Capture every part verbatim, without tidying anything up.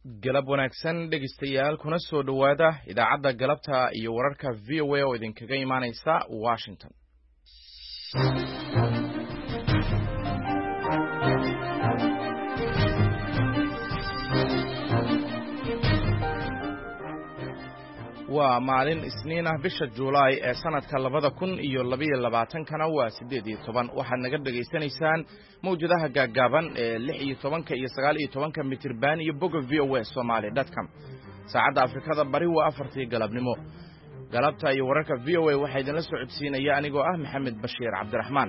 galab wanaagsan dhegeystayaal kuna soo dhawaada idaacadda galabta iyo wararka V O A oo idinkaga imaanaysa Washington. waa maalin isniin ah bisha Juulaay ee sanadka labada kun iyo labiyo labaatan kana waa siddeed iyo toban waxaad naga dhageysanaysaan mawjadaha gaagaaban ee lix iyo tobanka iyo sagaal iyo tobanka mitir baan iyo boga V O A Somali dot com saacadda Afrikada bari waa afartii galabnimo galabta iyo wararka V O A waxay idinla soo codsiinaya anigoo ah Maxamed Bashiir Cabdiraxmaan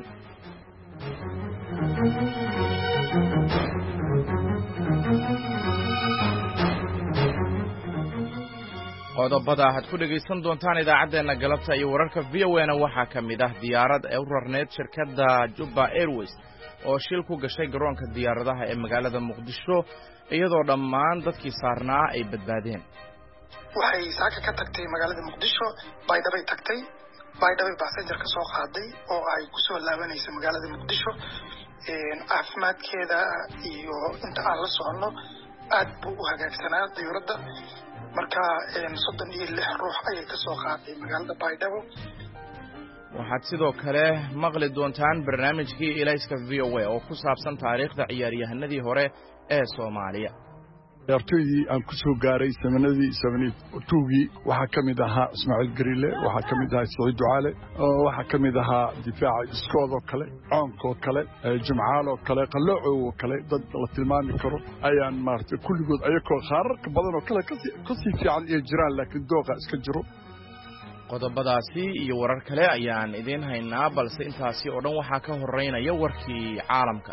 qodobada aad ku dhageysan doontaan idaacadeena galabta iyo wararka V O A na waxaa ka mid ah diyaarad ee u rarneed shirkadda Juba Airways oo shil ku gashay garoonka diyaaradaha ee magaalada Muqdisho iyadoo dhammaan dadkii saarnaa ay badbaadeen. waxay saaka ka tagtay magaalada Muqdisho baydhabo tagtay baydhabo passenger ka soo qaaday oo ay ku soo laabanayso magaalada Muqdisho een caafimaadkeeda iyo inta aan la socono aad buu u hagaagsanaa diyaaradda marka een soddon iyo lix ruux ayay ka soo qaaday magaalada baydhabo. waxaad sidoo kale maqli doontaan barnaamijkii ilayska V O A oo ku saabsan taariikhda ciyaaryahanadii hore ee Soomaaliya. ciyaartoydii aan ku soo gaaray samanadii sabnii waxaa ka mid ahaa Ismaaciil Gariile, waxaa ka mid ahaa Saciid Ducaale, waxaa ka mid ahaa difaaca iskoodoo kale, coonkoo kale, jimcaaloo kale, qalloocoo kale, dad la tilmaami karo ayaan maartay kulligood ayagoo qaararka badan oo kale ka sii fiican iyo jiraan laakiin dooqa iska jiro. qodobadaasi iyo warar kale ayaan idiin haynaa balse intaasi oo dhan waxaa ka horeynaya warkii caalamka.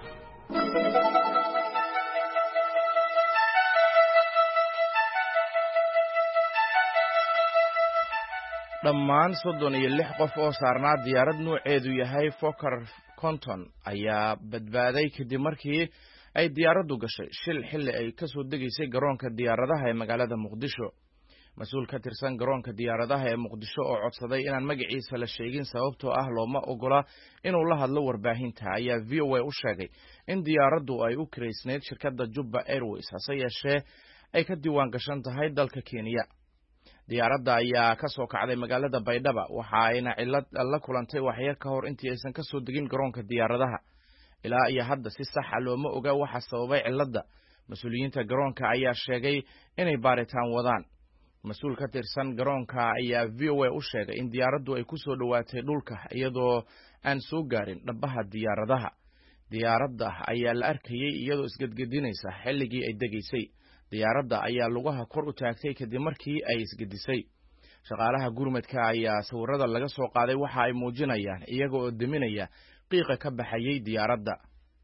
dhammaan soddon iyo lix qof oo saarnaa diyaarad nuuceedu yahay Fokker Conton ayaa badbaaday kadib markii ay diyaaraddu gashay shil xilli ay ka soo degaysay garoonka diyaaradaha ee magaalada Muqdisho. mas-uul ka tirsan garoonka diyaaradaha ee Muqdisho oo codsaday inaan magaciisa la sheegin sababtoo ah looma ogola inuu la hadlo warbaahinta ayaa V O A u sheegay in diyaaraddu ay u kireysneed shirkadda Juba Airways hase yeeshee ay ka diiwaan gashan tahay dalka Kenya. diyaaradda ayaa ka soo kacday magaalada Baydhabo waxa ayna cilad la kulantay waxyar ka hor intii aysan ka soo degin garoonka diyaaradaha. ilaa iyo hadda si sax ah looma oga waxa sababay ciladda. mas-uuliyiinta garoonka ayaa sheegay inay baaritaan wadaan. mas-uul ka tirsan garoonka ayaa V O A u sheegay in diyaaraddu ay ku soo dhawaatay dhulka iyadoo aan soo gaarin dhabaha diyaaradaha. diyaaradda ayaa la arkayay iyadoo isgedgedinaysa xilligii ay degaysay. diyaaradda ayaa lugaha kor u taagtay kadib markii ay isgedisay. shaqaalaha gurmadka ayaa sawirada laga soo qaaday waxa ay muujinayaan iyaga oo deminaya qiiqa ka baxayay diyaaradda.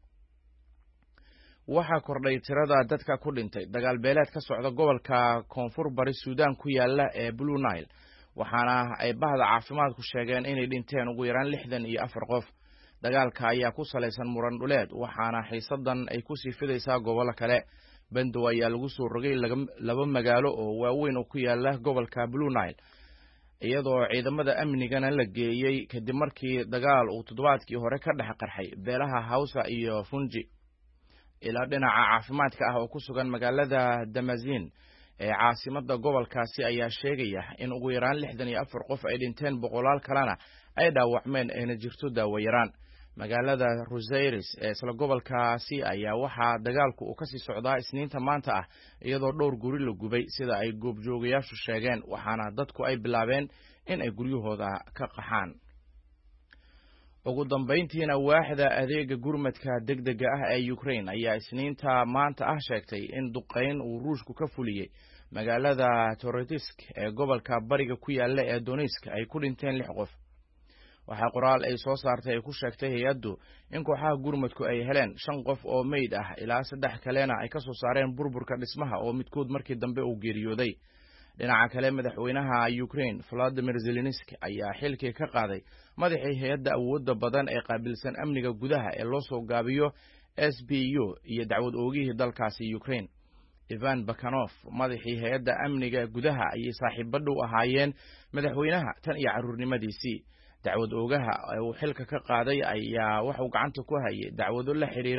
waxaa kordhay tirada dadka ku dhintay dagaal beeleed ka socda gobolka koonfur bari Suudaan ku yaala ee Blue Nile waxaana ay bahda caafimaadku sheegeen inay dhinteen ugu yaraan lixdan iyo afar qof. dagaalka ayaa ku salaysan muran dhuleed waxaana xiisadan ay ku sii fidaysaa gobolka kale. bandow ayaa lagu soo rogay laba magaalo oo waaweyn oo ku yaala gobolka Blue Nile iyadoo ciidamada amnigana la geeyay kadib markii dagaal uu toddobaadkii hore ka dhex qarxay beelaha Hausa iyo Funji. ilaa dhinaca caafimaadka ah oo ku sugan magaalada Damazin ee caasimadda gobolkaasi ayaa sheegaya in ugu yaraan lixdan iyo afar qof ay dhinteen boqolaal kalena ay dhaawacmeen ayna jirto daawo yaraan. magaalada Rosairis ee isla gobolkaasi ayaa waxaa dagaalku uu ka sii socdaa isniinta maanta ah iyadoo dhowr guri la gubay sida ay goobjoogayaashu sheegeen waxaana dadku ay bilaabeen in ay guryahooda ka qaxaan. ugu dambeyntiina waaxda adeega gurmadka degdega ah ee Ukraine ayaa isniinta maanta ah sheegtay in duqeyn uu Ruushku ka fuliyay magaalada Torodisk ee gobolka bariga ku yaala ee Donetsk ay ku dhinteen lix qof. waxaa qoraal ay soo saartay ay ku sheegtay hay'addu in kooxaha gurmadku ay heleen shan qof oo meyd ah ilaa saddex kalena ay ka soo saareen burburka dhismaha oo midkood markii dambe uu geeriyooday. dhinaca kale madaxweynaha Ukraine Volodymyr Zelensky ayaa xilkii ka qaaday madaxii hay'adda awoodda badan ee qaabilsan amniga gudaha ee loo soo gaabiyo S B U iyo dacwad oogihii dalkaasi Ukraine. Ivan Bakanov madaxii hay'adda amniga gudaha ayay saaxiibo dhow ahaayeen madaxweynaha tan iyo caruurnimadiisii. dacwad oogaha uu xilka ka qaaday ayaa waxa uu gacanta ku hayay dacwado la xiriira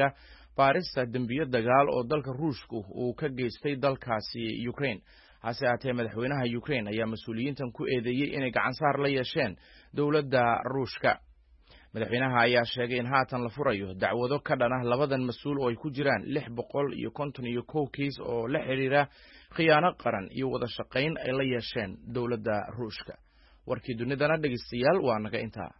baarista dembiyo dagaal oo dalka ruushku uu ka geystay dalkaasi Ukraine. hase ahaatee madaxweynaha Ukraine ayaa mas-uuliyiintan ku eedeeyey inay gacan saar la yeesheen dowladda ruushka. madaxweynaha ayaa sheegay in haatan la furayo dacwado ka dhan ah labadan mas-uul oo ay ku jiraan lix boqol iyo konton iyo kow kiis oo la xiriira khiyaano qaran iyo wada shaqayn ay la yeesheen dowladda ruushka. warkii dunidana dhegeystayaal waa naga intaa.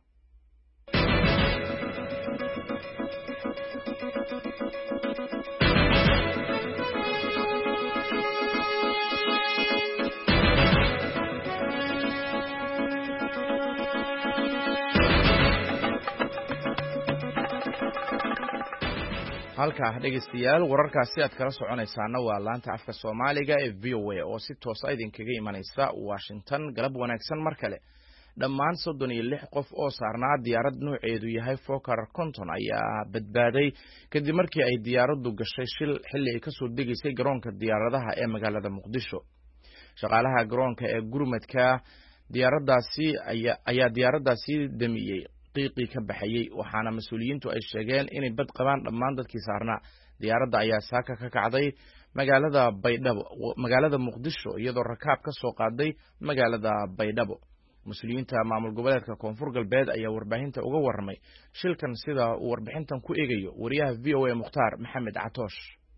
halka dhegeystayaal wararkaasi aad kala soconaysaana waa laanta afka Soomaaliga ee V O A oo si toos ah idinkaga imanaysa Washington. galab wanaagsan mar kale. dhammaan soddon iyo lix qof oo saarnaa diyaarad nooceedu yahay Fokker konton ayaa badbaaday kadib markii ay diyaaraddu gashay shil xilli ay ka soo degaysay garoonka diyaaradaha ee magaalada Muqdisho. shaqaalaha garoonka ee gurmadka diyaaraddaasi ayaa ayaa diyaaraddaasi damiyay qiiqii ka baxayay, waxaana mas-uuliyiintu ay sheegeen inay bad qabaan dhammaan dadkii saarnaa. diyaaradda ayaa saaka ka kacday magaalada Baydhabo magaalada Muqdisho iyadoo rakaab ka soo qaaday magaalada Baydhabo. mas-uuliyiinta maamul goboleedka Koonfur Galbeed ayaa warbaahinta uga warramay shilkan sida uu warbixintan ku eegayo wariyaha V O A Mukhtaar Maxamed Catoosh.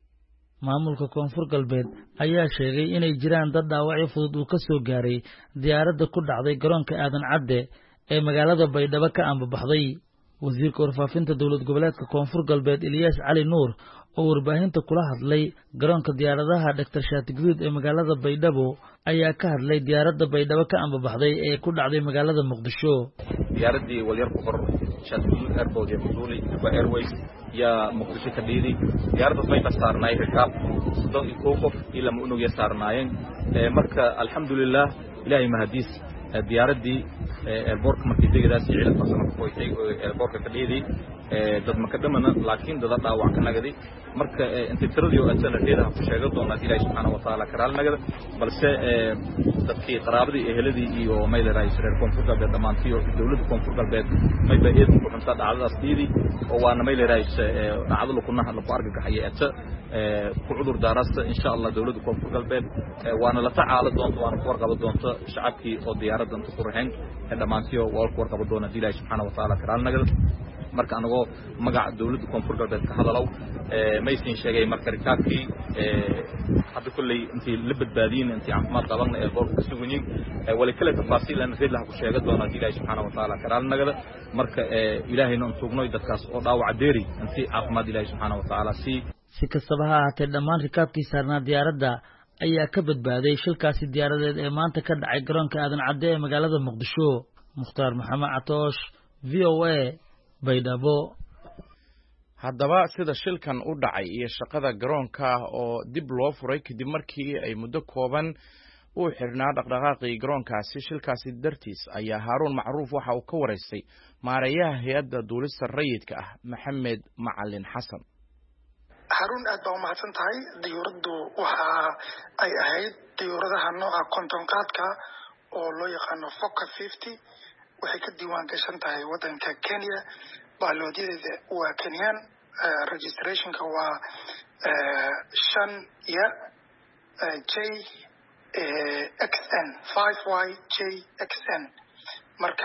maamulka Koonfur Galbeed ayaa sheegay inay jiraan dad dhaawacyo fudud uu ka soo gaaray diyaaradda ku dhacday garoonka Aadan Cadde ee magaalada Baydhabo ka ambabaxday. wasiirka warfaafinta dowlad goboleedka Koonfur Galbeed Ilyas Cali Nuur oo warbaahinta kula hadlay garoonka diyaaradaha Doctor Shaati Guduud ee magaalada Baydhabo ayaa ka hadlay diyaaradda Baydhabo ka ambabaxday ee ku dhacday magaalada Muqdisho. diyaaradii walyar ku hor Shaati Guduud Airport ee Muqdisho waa Airways ya Muqdisho ka dhigay diyaaradda bay saarnaay rakaab soddon iyo kow qof ilaa ma unug saarnaayeen. marka alxamdulillah ilaahay mahadiis diyaaradii airportka markii degadaas ciidan farsamo ku qoytay airportka ka dhigay dad ma ka dhamana laakiin dad dhaawac ka nagaday. marka inta tiradii oo adsanadeeda ku sheegay doona ilaahay subhanahu wa ta'ala karaal nagada balse dadkii qaraabadii eheladii iyo meelay raayisreer Koonfur Galbeed dhamaantii oo dawladda Koonfur Galbeed may baayid ku xunta dhacdadaas diidi oo waana meelay raayis dhacdo ku naxal ku argagaxay ata ku cudur daarasta insha Allah dawladda Koonfur Galbeed waana la tacaalo doonto waana ku warqabo doonto shacabkii oo diyaaraddan ku raxeen dhamaantii oo wal ku warqabo doona ilaahay subhanahu wa ta'ala karaal nagada. marka anagoo magaca dawladda Koonfur Galbeed ka hadalaw maysin sheegay marka rikaabkii hadda kulay intii la badbaadin intii caafimaad qaban ee goobta ka suganyiin wali kale tafaasiil aan reed laha ku sheegay doona ilaahay subhanahu wa ta'ala karaal nagada. marka ilaahayna aan tuugnoy dadkaas oo dhaawac deeri intii caafimaad ilaahay subhanahu wa ta'ala si si kastaba ha ahaatee dhammaan rikaabkii saarnaa diyaaradda ayaa ka badbaaday shilkaasi diyaaradeed ee maanta ka dhacay garoonka Aadan Cadde ee magaalada Muqdisho. Mukhtaar Maxamed Catoosh, V O A, Baydhabo. haddaba sida shilkan u dhacay iyo shaqada garoonka oo dib loo furay kadib markii ay muddo kooban uu xirnaa dhaqdhaqaaqii garoonkaasi shilkaasi dartiis ayaa Haaruun Macruuf waxa uu ka wareystay maareeyaha hay'adda duulista rayidka ah Maxamed Macalin Xasan. Harun aad baa u mahadsan tahay. diyaaraddu waxa ay ahayd diyaaradaha nooca konton qaadka oo loo yaqaano Fokker fifty. waxay ka diiwaan gashan tahay waddanka Kenya. baaloodyada waa Kenyan. registrationka waa shan ya J X N five Y J X N. marka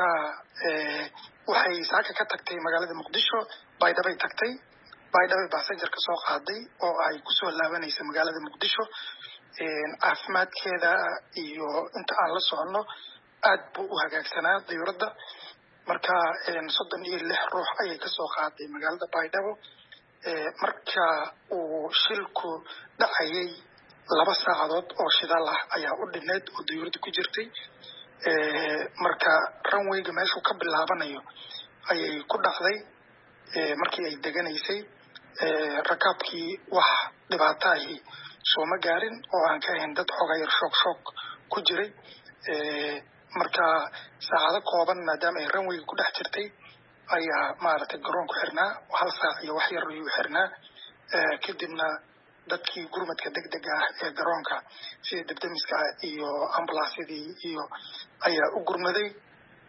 waxay saaka ka tagtay magaalada Muqdisho Baydhabo ay tagtay Baydhabo passenger ka soo qaaday oo ay ku soo laabanaysa magaalada Muqdisho. caafimaadkeeda iyo inta aan la socono aad buu u hagaagsanaa diyaaradda. marka soddon iyo lix ruux ayay ka soo qaaday magaalada Baydhabo. marka uu shilku dhacayay laba saacadood oo shidaal ah ayaa u dhineed oo diyaaraddu ku jirtay. marka runwayga meeshuu ka bilaabanayo ayay ku dhacday. markii ay deganaysay rakaabkii wax dhibaato ahi sooma gaarin oo aan ka ahayn dad xogayar shoog shoog ku jiray. marka saacado kooban maadaama ay runwayga ku dhex jirtay ayaa maaragtay garoonku xirnaa hal saac iyo wax yar ayuu xirnaa. kadibna dadkii gurmadka degdega ah ee garoonka sida debdemiska iyo ambulansidii iyo ayaa u gurmaday.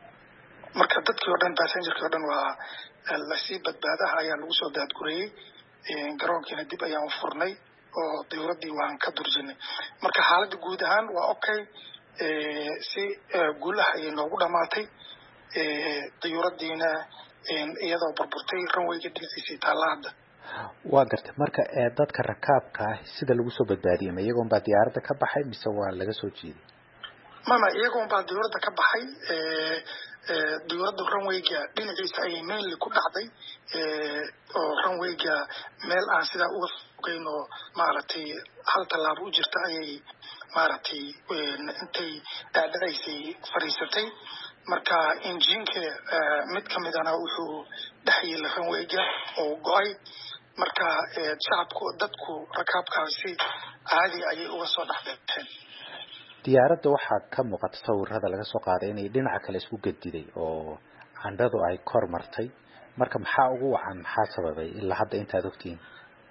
marka dadkii oo dhan passengerkii oo dhan waa lasii badbaadaha ayaa lagu soo daadgurayey. garoonkiina dib ayaan u furnay oo diyuuraddii waan ka durjinay marka xaaladda guud ahaan waa okay si guul ah ayay noogu dhamaatay diyuuraddiina iyadoo burburtay runwayga dhinaciisii taalla hadda waa gartay marka dadka rakaabka ah sida lagu soo badbaadiyay ma iyagoon baa diyaaradda ka baxay mise waa laga soo jeeday mama iyagoon baa diyuuradda ka baxay diyuuradda runwayga dhinaciisa ayay mainly ku dhacday oo runwayga meel aan sidaa uga fogeyn oo maaragtay hal tallaabo u jirta ayay maaragtay intay dhaadhacaysay fadhiisatay marka injiinka mid ka midana wuxuu dhex yeelay runwayga oo go-ay marka shacabku dadku rakaabkaasi caadi ayay uga soo dhex baxeen diyaaradda waxaa ka muuqata sawirada laga soo qaaday inay dhinaca kale isku gediday oo candhadu ay kor martay marka maxaa ugu wacan maxaa sababay ilaa hadda intaad ogtihiin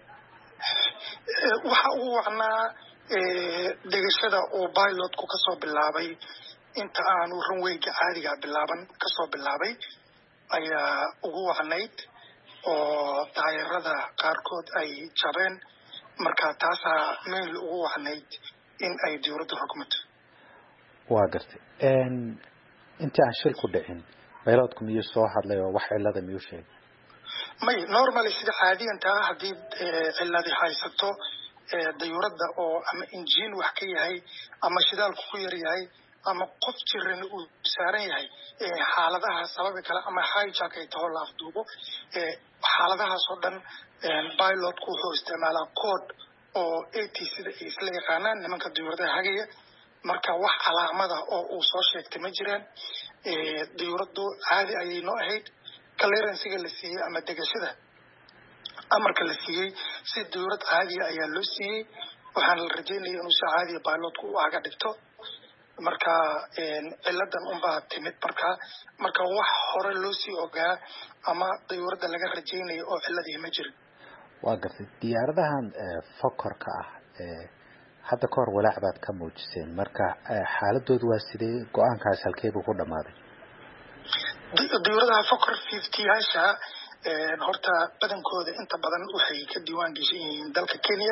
waxa ugu wacnaa degashada oo pilotku kasoo bilaabay inta aanu runwayga caadiga bilaaban kasoo bilaabay ayaa ugu wacnayd oo taayarada qaarkood ay jabeen marka taasaa meel ugu wacnayd in ay diyuuraddu rogmato waa gartay intii aan shil ku dhicin pilotku miyuu soo hadlay oo wax cilada miyuu sheegay may normally sida caadiyantaa haddii ciladi haysato diyuuradda oo ama injiin wax ka yahay ama shidaalku ku yar yahay ama qof jiran uu saaran yahay xaaladaha sababi kale ama hijack ay taho la afduubo xaaladahaas oo dhan pilotku wuxuu isticmaalaa code oo A T sida ay isla yaqaanaan nimanka diyuuradaha hagaya marka wax calaamada oo uu soo sheegtay ma jiraan diyuuraddu caadi ayay noo ahayd clearansiga la siiyey ama degashada amarka la siiyey si diyuurad caadiya ayaa loo siiyey waxaana la rajeynaya inuu si caadiya pilotku u aga dhigto marka ciladan unbaa timid marka marka wax hore loo sii ogaa ama diyuuradda laga rajeynayo oo ciladii ma jirin waa gartay diyaaradahan fokorka ah hadda ka hor walaac baad ka muujiseen marka xaaladoodu waa sidee go-aankaas halkeebuu ku dhamaaday diyuuradaha fokor fifty yaasha horta badankooda inta badan waxay ka diiwaan geshan yihiin dalka Kenya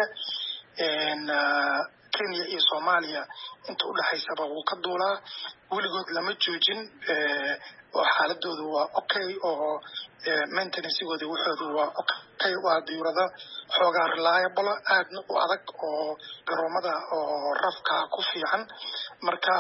Kenya iyo Soomaaliya inta u dhaxaysaba wuu ka duulaa weligood lama joojin oo xaaladoodu waa okay oo maintenancegooda waxoodu waa okay waa diyuurada xoogaa reliable aadna u adag oo garoomada oo rafka ku fiican marka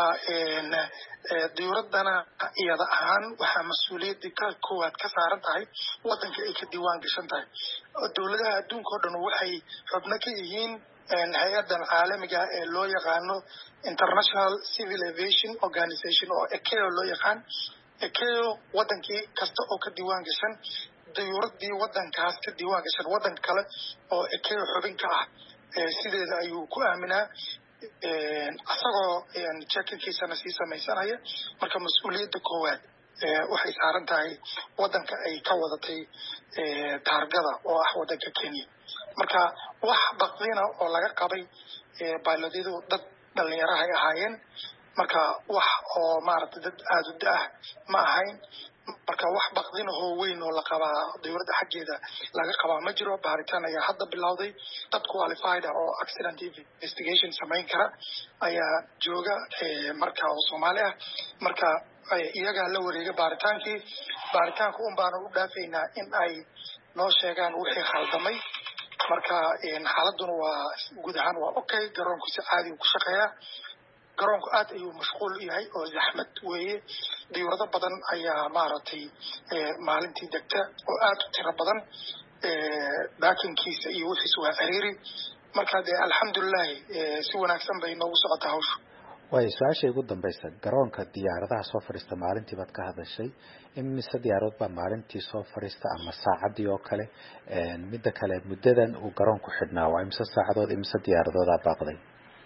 diyuuradana iyada ahaan waxaa mas-uuliyadda ka koowaad ka saaran tahay wadanka ay ka diiwaan gashan tahay dowladaha adduunka oo dhan waxay xubno ka yihiin hay-adan caalamiga ee loo yaqaano International Civil Aviation Organization oo I C A O loo yaqaan I C A O wadankii kasta oo ka diiwaan gashan diyuuradii wadankaas ka diiwaan gashan wadan kale oo I C A O xubin ka ah sideeda ayuu ku aaminaa asagoo checkinkiisana sii samaysanaya marka mas-uuliyadda koowaad waxay saaran tahay wadanka ay ka wadatay taargada oo ah wadanka Kenya marka wax baqdina oo laga qabay pilotyadu dad dhalinyaro ay ahaayeen marka wax oo maaragtay dad aad u daa ma ahayn marka wax baqdina oo weyn oo la qabaa diyuuradda xaggeeda laga qabaa ma jiro baaritaan ayaa hadda bilowday dad qualified oo accident investigation samayn kara ayaa jooga marka oo Soomaali ah marka iyaga la wareega baaritaankii baaritaanka un baan u dhaafaynaa in ay noo sheegaan wixii khaldamay marka xaaladuna waa guud ahaan waa okay garoonku si caadi u ku shaqeeyaa garoonku aad ayuu mashquul u yahay oo zaxmad weeye diyuurado badan ayaa maaragtay maalintii degta oo aad u tiro badan baakinkiisa iyo wixiis waa ciriiri marka dee alxamdulilah si wanaagsan bay noogu socotaa hawshu waayo su-aasha ugu dambaysa garoonka diyaaradaha soo fadhiista maalintii baad ka hadashay imise diyaaradood baa maalintii soo fadhiista ama saacadii oo kale midda kale muddadan uu garoonku xidhnaa waa imise saacadood imise diyaaradoodaa baaqday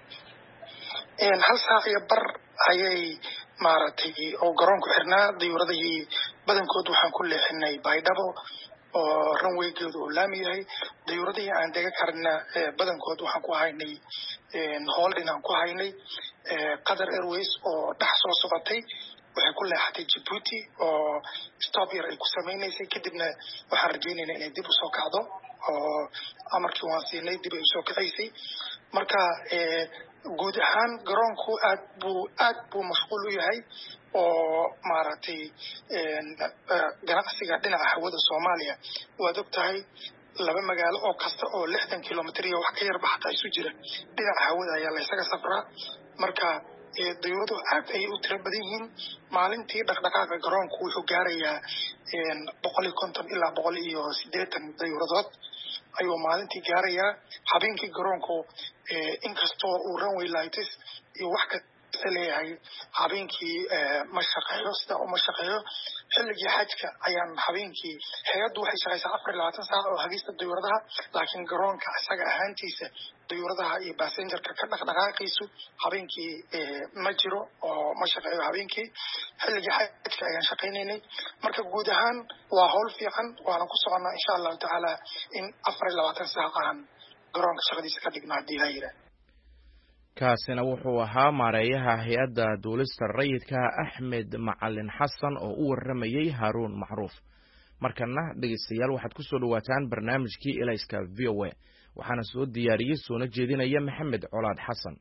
hal saac iyo bar ayay maaragtay oo garoonku xirnaa diyuuradihii badankood waxaan ku leexinay baydhabo oo runwaygeedu uu laami yahay diyuuradihii aan dega karna badankood waxaan ku haynay holding aan ku haynay Qatar Airways oo dhex soo socotay waxay ku leexatay Djibouti oo stop yar ay ku samaynaysay kadibna waxaan rajaynaynaa inay dib u soo kacdo oo amarkii waan siinay dib ay soo kacaysay marka guud ahaan garoonku aad buu aad buu mashquul u yahay oo maaragtay ganacsiga dhinaca hawada Soomaaliya waad ogtahay laba magaalo oo kasta oo lixdan kilomitir iyo wax ka yar baxda isu jira dhinaca hawada ayaa la isaga safraa marka dayuuradu aad ay u tiro badan yihiin maalintii dhaqdhaqaaqa garoonku wuxuu gaarayaa boqol iyo konton ilaa boqol iyo siddeetan dayuuradood ayuu maalintii gaarayaa habeenkii garoonku inkastoo uu runway lights iyo wax ka leeyahay habeenkii ma shaqeeyo sida uma shaqeeyo xilligii xajka ayaan habeenkii hay'addu waxay shaqaysaa afar iyo labaatan saac oo hagista dayuuradaha laakiin garoonka isaga ahaantiisa dayuuradaha iyo passengerka ka dhaqdhaqaaqiisu habeenkii ma jiro oo ma shaqeeyo habeenkii xilligii xajka ayaan shaqaynaynay marka guud ahaan waa hawl fiican waana ku soconnaa insha allahu tacaala in afar iyo labaatan saac aan garoonka shaqadiisa ka dhigno haddii la yidhaah kaasina wuxuu ahaa maareeyaha hay-adda duulista rayidka Axmed Macalin Xasan oo u waramayay Haruun Macruuf markana dhageystayaal waxaad ku soo dhawaataan barnaamijkii Ilayska V O A waxaana soo diyaariyay soo jeedinaya Maxamed Colaad Xasan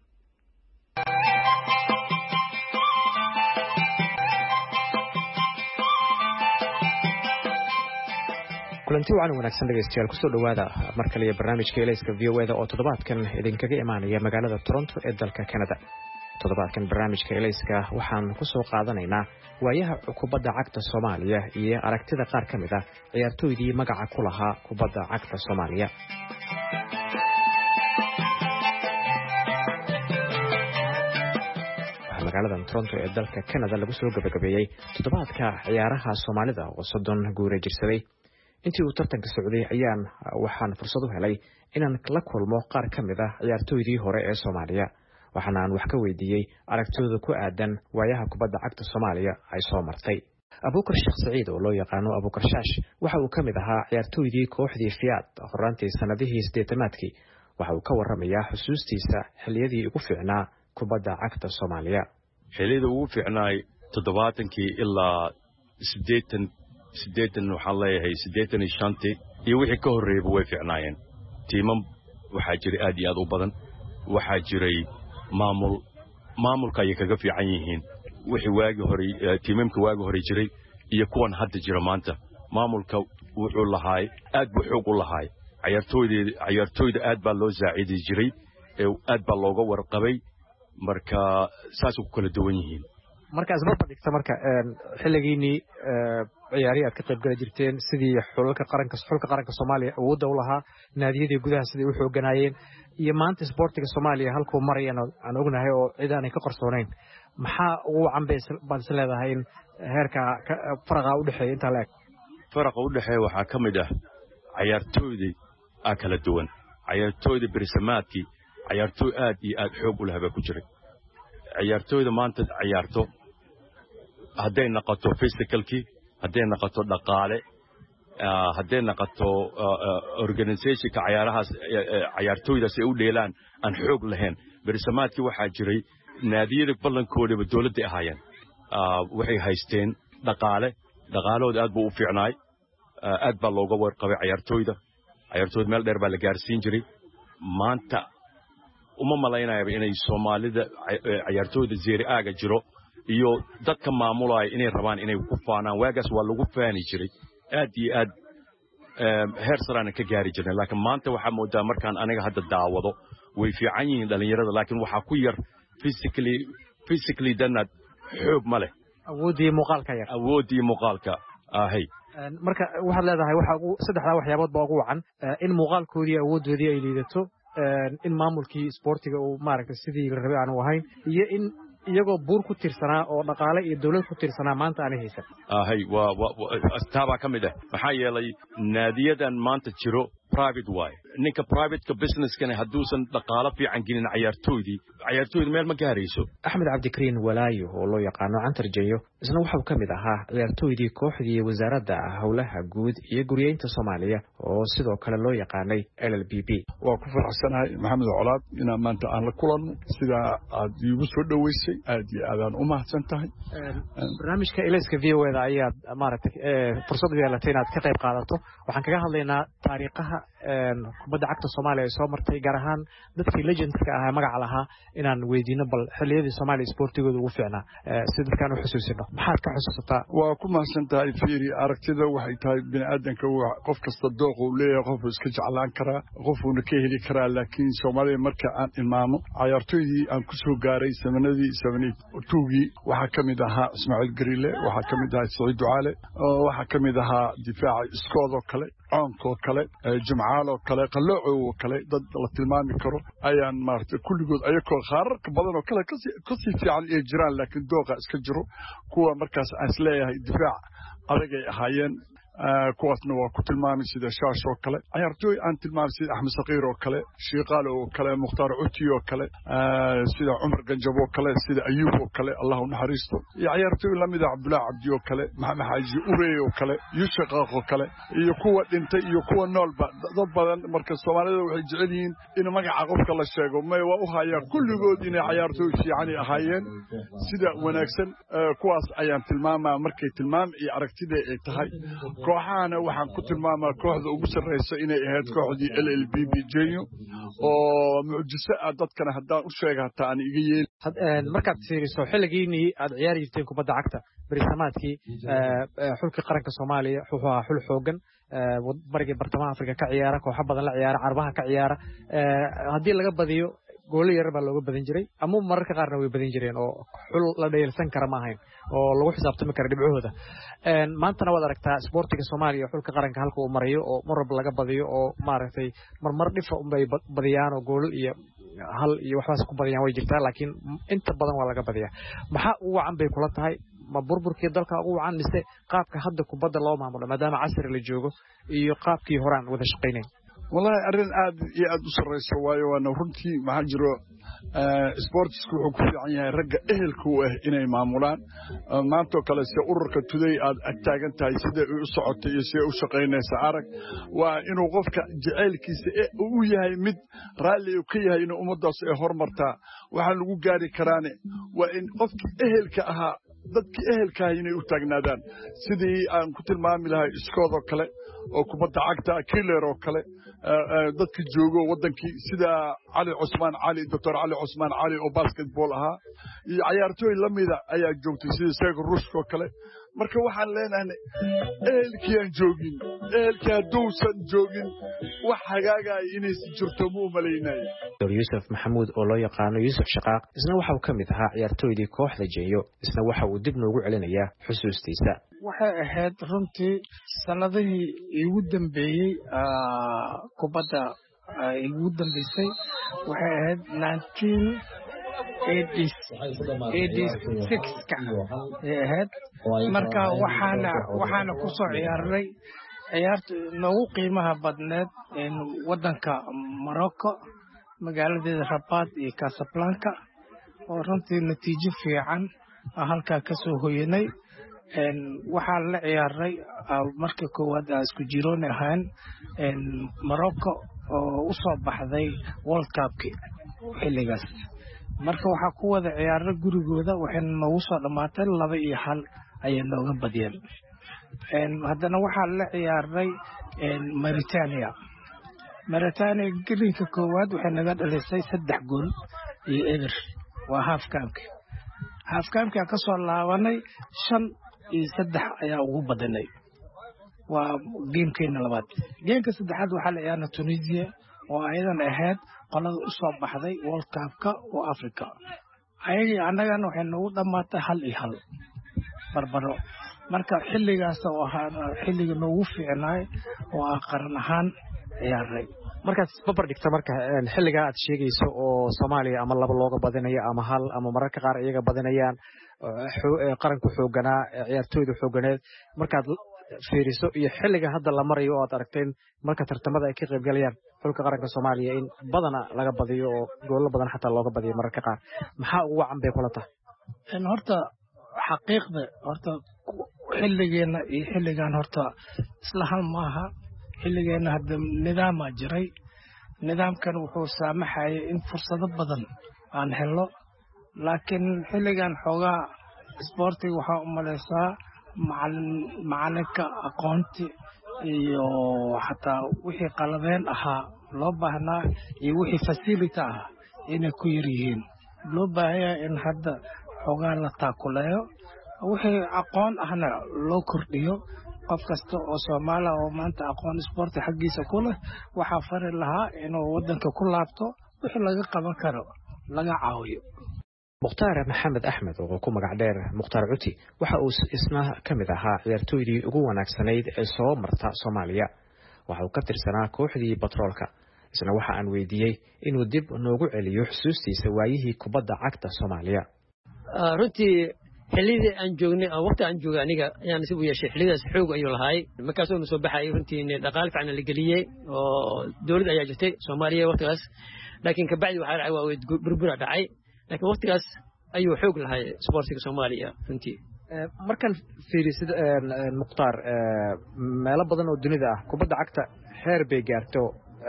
kulanti wacan wanaagsan dhageystayaal kusoo dhawaada mar kale barnaamijka Ilayska V O A oo toddobaadkan idinkaga imaanaya magaalada Toronto ee dalka Canada. Toddobaadkan barnaamijka Ilayska waxaan ku soo qaadanaynaa waayaha kubadda cagta Soomaaliya iyo aragtida qaar ka mid ah ciyaartooydii magaca ku lahaa kubadda cagta Soomaaliya. magaalada Toronto ee dalka Canada lagu soo gabagabeeyay toddobaadka ciyaaraha Soomaalida oo soddon guure jirsaday. intii uu tartanka socday ayaan waxaan fursad u helay inaan la kulmo qaar ka mid ah ciyaartooydii hore ee Soomaaliya waxaana aan wax ka weydiiyay aragtidooda ku aadan waayaha kubadda cagta Soomaaliya ay soo martay. Abuukar Sheekh Saciid oo loo yaqaano Abuukar Shaash waxa uu ka mid ahaa ciyaartooydii kooxdii Fiyaad horaantii sanadihii siddeetanaadkii waxa uu ka warramayaa xusuustiisa xilliyadii ugu fiicnaa kubadda cagta Soomaaliya. xilliyada ugu fiicnaay toddobaatankii ilaa siddeetan siddeetan waxaan leeyahay siddeetan iyo shantii iyo wixii ka horreeyba way fiicnaayeen. tiimam waxaa jiray aad iyo aad u badan waxaa jiray maamul maamulka ayay kaga fiican yihiin wixii waagi hore tiimamka waagi hore jiray iyo kuwan hadda jira maanta. maamulka wuxuu lahaay aad buu xoog u lahaay ciyaartooyda ciyaartooyda aad baa loo saaciidi jiray aad baa looga warqabay marka saas ku kala duwan yihiin. marka asbaab dhigta marka xilligiini ciyaari aad ka qayb gal jirteen sidii xulka qaranka xulka qaranka Soomaaliya awood u lahaa naadiyada gudaha sidii u xooganayeen iyo maanta sportiga Soomaaliya halkuu marayaan aan ognahay oo cid aan ka qarsoonayn maxaa ugu cambeys baan isleedahay in heerka faraqa u dhaxeeyo inta la eg faraqa u dhaxeeyo waxa kamid ah ciyaartooyda ah kala duwan ciyaartooyda bersamaadkii ciyaartooy aad iyo aad xoog u lahaa ku jiray ciyaartooyda maanta ciyaarto hadday noqoto physicalki hadday noqoto dhaqaale hadday noqoto organizationka ciyaarahaas ciyaartooydaas ay u dheelaan aan xoog lahayn bersamaadkii waxaa jiray naadiyada ballankooda dawladda ahaayeen waxay haysteen dhaqaale dhaqaalahooda aad buu u fiicnaay aad baa looga warqabay ciyaartooyda ciyaartooyda meel dheer baa la gaarsiin jiray maanta uma malaynayaba inay Soomaalida ciyaartooyda zeeri aaga jiro iyo dadka maamulaya inay rabaan inay ku faanaan waagaas waa lagu faani jiray aad iyo aad heer saraan ka gaari jirnay laakiin maanta waxa moodaa markaan aniga hadda daawado way fiican yihiin dhalinyarada laakiin waxa ku yar physically physically danad xoog ma leh awoodii muuqaalka yar awoodii muuqaalka ahay marka waxaad leedahay waxa ugu saddexda waxyaabood baa ugu wacan in muuqaalkoodii awoodoodii ay liidato in maamulkii sportiga uu maaragtay sidii la rabay aan u ahayn iyo in iyagoo buur ku tirsanaa oo dhaqaale iyo dawlad ku tirsanaa maanta aan haysan ahay waa taaba kamid ah maxaa yeelay naadiyadan maanta jiro private way ninka private ka business kana haduusan dhaqaale fiican gelin ciyaartooydii ciyaartooyda meel ma gaarayso. Axmed Cabdikariin Walaayo oo loo yaqaano Cantarjeeyo isna wuxuu ka mid ahaa ciyaartooydii kooxdii wasaaradda hawlaha guud iyo guriyeynta Soomaaliya oo sidoo kale loo yaqaanay L L B B. waa ku faraxsanahay Maxamed Colaad inaan maanta aan la kulanno sida aad iigu soo dhaweysay aad iyo aadaan u mahadsan tahay. barnaamijka Ilayska V O A da ayaad maaragtay fursad u yeelatay inaad ka qayb qaadato waxaan kaga hadlaynaa taariikhaha kubadda cagta Soomaaliya ay soo martay gaar ahaan dadkii legendska ahaa magaca lahaa inaan weydiino bal xilliyadii Soomaaliya sportigooda ugu fiicnaa si dadkaan u xusuusino maxaad ka xusuusataa waa ku mahadsantahay fiiri aragtida waxay tahay bini'aadanka qof kasta dooq uu leeyahay qof iska jeclaan karaa qofuuna ka heli karaa laakiin Soomaaliya marka aan ilmaamo ciyaartoydii aan ku soo gaaray samanadii seventy-two-gii waxaa ka mid ahaa Ismaaciil Gariile waxaa ka mid ahaa Saciid Ducaale waxaa ka mid ahaa difaaca iskoodoo kale coonkoo kale jimcaaloo kale qalloocoo kale dad la tilmaami karo ayaan maaragtay kulligood ayagoo qaararka badan oo kale kasii fiican ay jiraan laakiin dooqa iska jiro kuwa markaas aan isleeyahay difaac adagay ahaayeen kuwaasna waa ku tilmaamay sida Shaash oo kale ciyaartooy aan tilmaamay sida Axmed Saqiir oo kale Shiiqaal oo kale Mukhtaar Uti oo kale sida Cumar Ganjab oo kale sida Ayuub oo kale Allahu naxariisto iyo ciyaartooy lamid ah Abdullah Cabdi oo kale Maxamed Xaaji Urey oo kale Yuusuf oo kale iyo kuwa dhintay iyo kuwa noolba dad badan marka Soomaalida waxay jecel yihiin in magaca qofka la sheego ma waa u hayaa kulligood inay ciyaartooy fiican ahaayeen sida wanaagsan kuwaas ayaan tilmaamaa markay tilmaam iyo aragtida ay tahay kooxahana waxaan ku tilmaamaa kooxda ugu sarreysa inay ahayd kooxdii L L B B Genyo oo mucjiso ah dadkana haddaan u sheega hataa aan iga yeeli markaad fiiriso xilligiinii aad ciyaari jirteen kubadda cagta berisamaadkii xulka qaranka Soomaaliya wuxuu ahaa xul xoogan bariga bartamaha Afrika ka ciyaara kooxo badan la ciyaara carbaha ka ciyaara haddii laga badiyo gool yar baa looga badan jiray ama mararka qaarna way badan jireen oo xul la dheelsan kara ma ahayn oo lagu xisaabtami kara dhibcooda een maantana waad aragtaa sportiga Soomaaliya xulka qaranka halka uu marayo oo marba laga badiyo oo maaragtay marmar dhif u bay badiyaan oo gool iyo hal iyo waxaas ku badiyaan way jirtaa laakiin inta badan waa laga badiyaa maxaa ugu wacan bay kula tahay ma burburkii dalka ugu wacan mise qaabka hadda kubadda loo maamulo maadaama casri la joogo iyo qaabkii horaan wada shaqeynay والله أرن آد يأد سرّي سواي وأنا رنتي مع جرو سبورتس كوحو كفي عنيها رجع إهل كوه إني معمولان ما أنتو كلا سأورك تدي آد أتاجن تاي سيد أسعد يسيء وشقين سعرك وإنه غفك جعل كيس وياي مد رالي وكيها إنه أمضى هرمرتا وحلو جاري كراني وإن غفك إهل كأها dadkii ehelka inay u taagnaadaan sidii aan ku tilmaami lahay iskoodo kale oo kubadda cagta killer oo kale dadkii joogo wadankii sida Ali Usman Ali Doctor Ali Usman Ali oo basketball ahaa iyo ciyaartooy lamida ayaa joogtay sida Sheikh Rushd oo kale marka waxaan leenahay ehelkii aan joogin ehelkii dowsan joogin wax hagaaga inay si jirto muu maleynay Yusuf Maxamuud oo loo yaqaan Yusuf Shaqaaq isna waxa uu kamid ahaa ciyaartooydii kooxda Genyo isna waxa uu dib noogu celinayaa xusuustiisa waxay ahayd runtii sanadihii ugu dambeeyay kubadda ugu dambeysay waxay ahayd nineteen eighty-six ka ahayd marka waxaana waxaana ku soo ciyaarnay ciyaarta noogu qiimaha badneed ee wadanka Morocco magaaladeeda Rabat iyo Casablanca oo runtii natiijo fiican halka ka soo hoyanay een waxa la ciyaaray markii koowaad isku jiroon ahaan een Morocco oo u soo baxday World Cup-ki xilligaas marka waxa ku wada ciyaaray gurigooda waxayna noogu soo dhamaatay laba iyo hal ayay nooga badiyeen een haddana waxa la ciyaaray een Mauritania Mauritania girinka koowaad waxay naga dhalisay saddex gool iyo eber waa half camp half camp ka soo laabanay shan iyo saddex ayaa ugu badanay waa gamekeena labaad gameka saddexaad waxa la ciyaaray Tunisia oo ayadan ahayd qolada u soo baxday World Cup-ka oo Africa ayay anagana waxay noogu dhamaatay hal iyo hal barbaro marka xilligaas oo ahaa xilliga noogu fiicnaa oo qaran ahaan ciyaaray markaad babar dhigta marka xilliga aad sheegayso oo Soomaaliya ama laba looga badinayo ama hal ama mararka qaar iyaga badinayaan qaranku xooganaa ciyaartooyda xooganeed markaad fiiriso iyo xilliga hadda la marayo oo aad aragteen marka tartamada ay ka qayb galayaan xulka qaranka Soomaaliya in badana laga badiyo oo gool badan xataa looga badiyo mararka qaar maxaa ugu wacan bay kula tahay in horta xaqiiqda horta xilligeena iyo xilligan horta isla hal maaha xilligeena hadda nidaam jiray nidaamkan wuxuu saamaxay in fursado badan aan helo laakiin xilligan xogaa sportiga waxa u maleysaa macalinka aqoonti iyo xataa wixii qalabeen ahaa loo baahnaa iyo wixii facility ah inay ku yar yihiin loo baahanyaa in hadda xoogaa la taakuleeyo wixii aqoon ahna loo kordhiyo qof kasta oo Soomaali oo maanta aqoon isboorti xaggiisa ku leh waxaa fari lahaa inuu wadanka ku laabto wixii laga qaban karo laga caawiyo mukhtaar maxamed axmed oo ku magac dheer mukhtaar cuti waxa uu isna ka mid ahaa ciyaartooydii ugu wanaagsanayd ee soo marta Soomaaliya waxa uu ka tirsanaa kooxdii batroolka isna waxa aan weydiiyey inuu dib noogu celiyo xusuustiisa waayihii kubadda cagta Soomaaliya runtii xilidii aan joognay waqti aan joogay aniga ayaan si u yeeshay xilidaas xoog ayuu lahaay markaas oo soo baxay runtii dhaqaale fiican la geliyay oo dawladda ayaa jirtay Soomaaliya waqtigaas laakiin ka bacdi waxa dhacay waa burbur dhacay laakiin waqtigaas ayuu xoog lahaay sportiga Soomaaliya runtii markan fiirisid mukhtaar meelo badan oo dunida ah kubadda cagta heer bay gaarto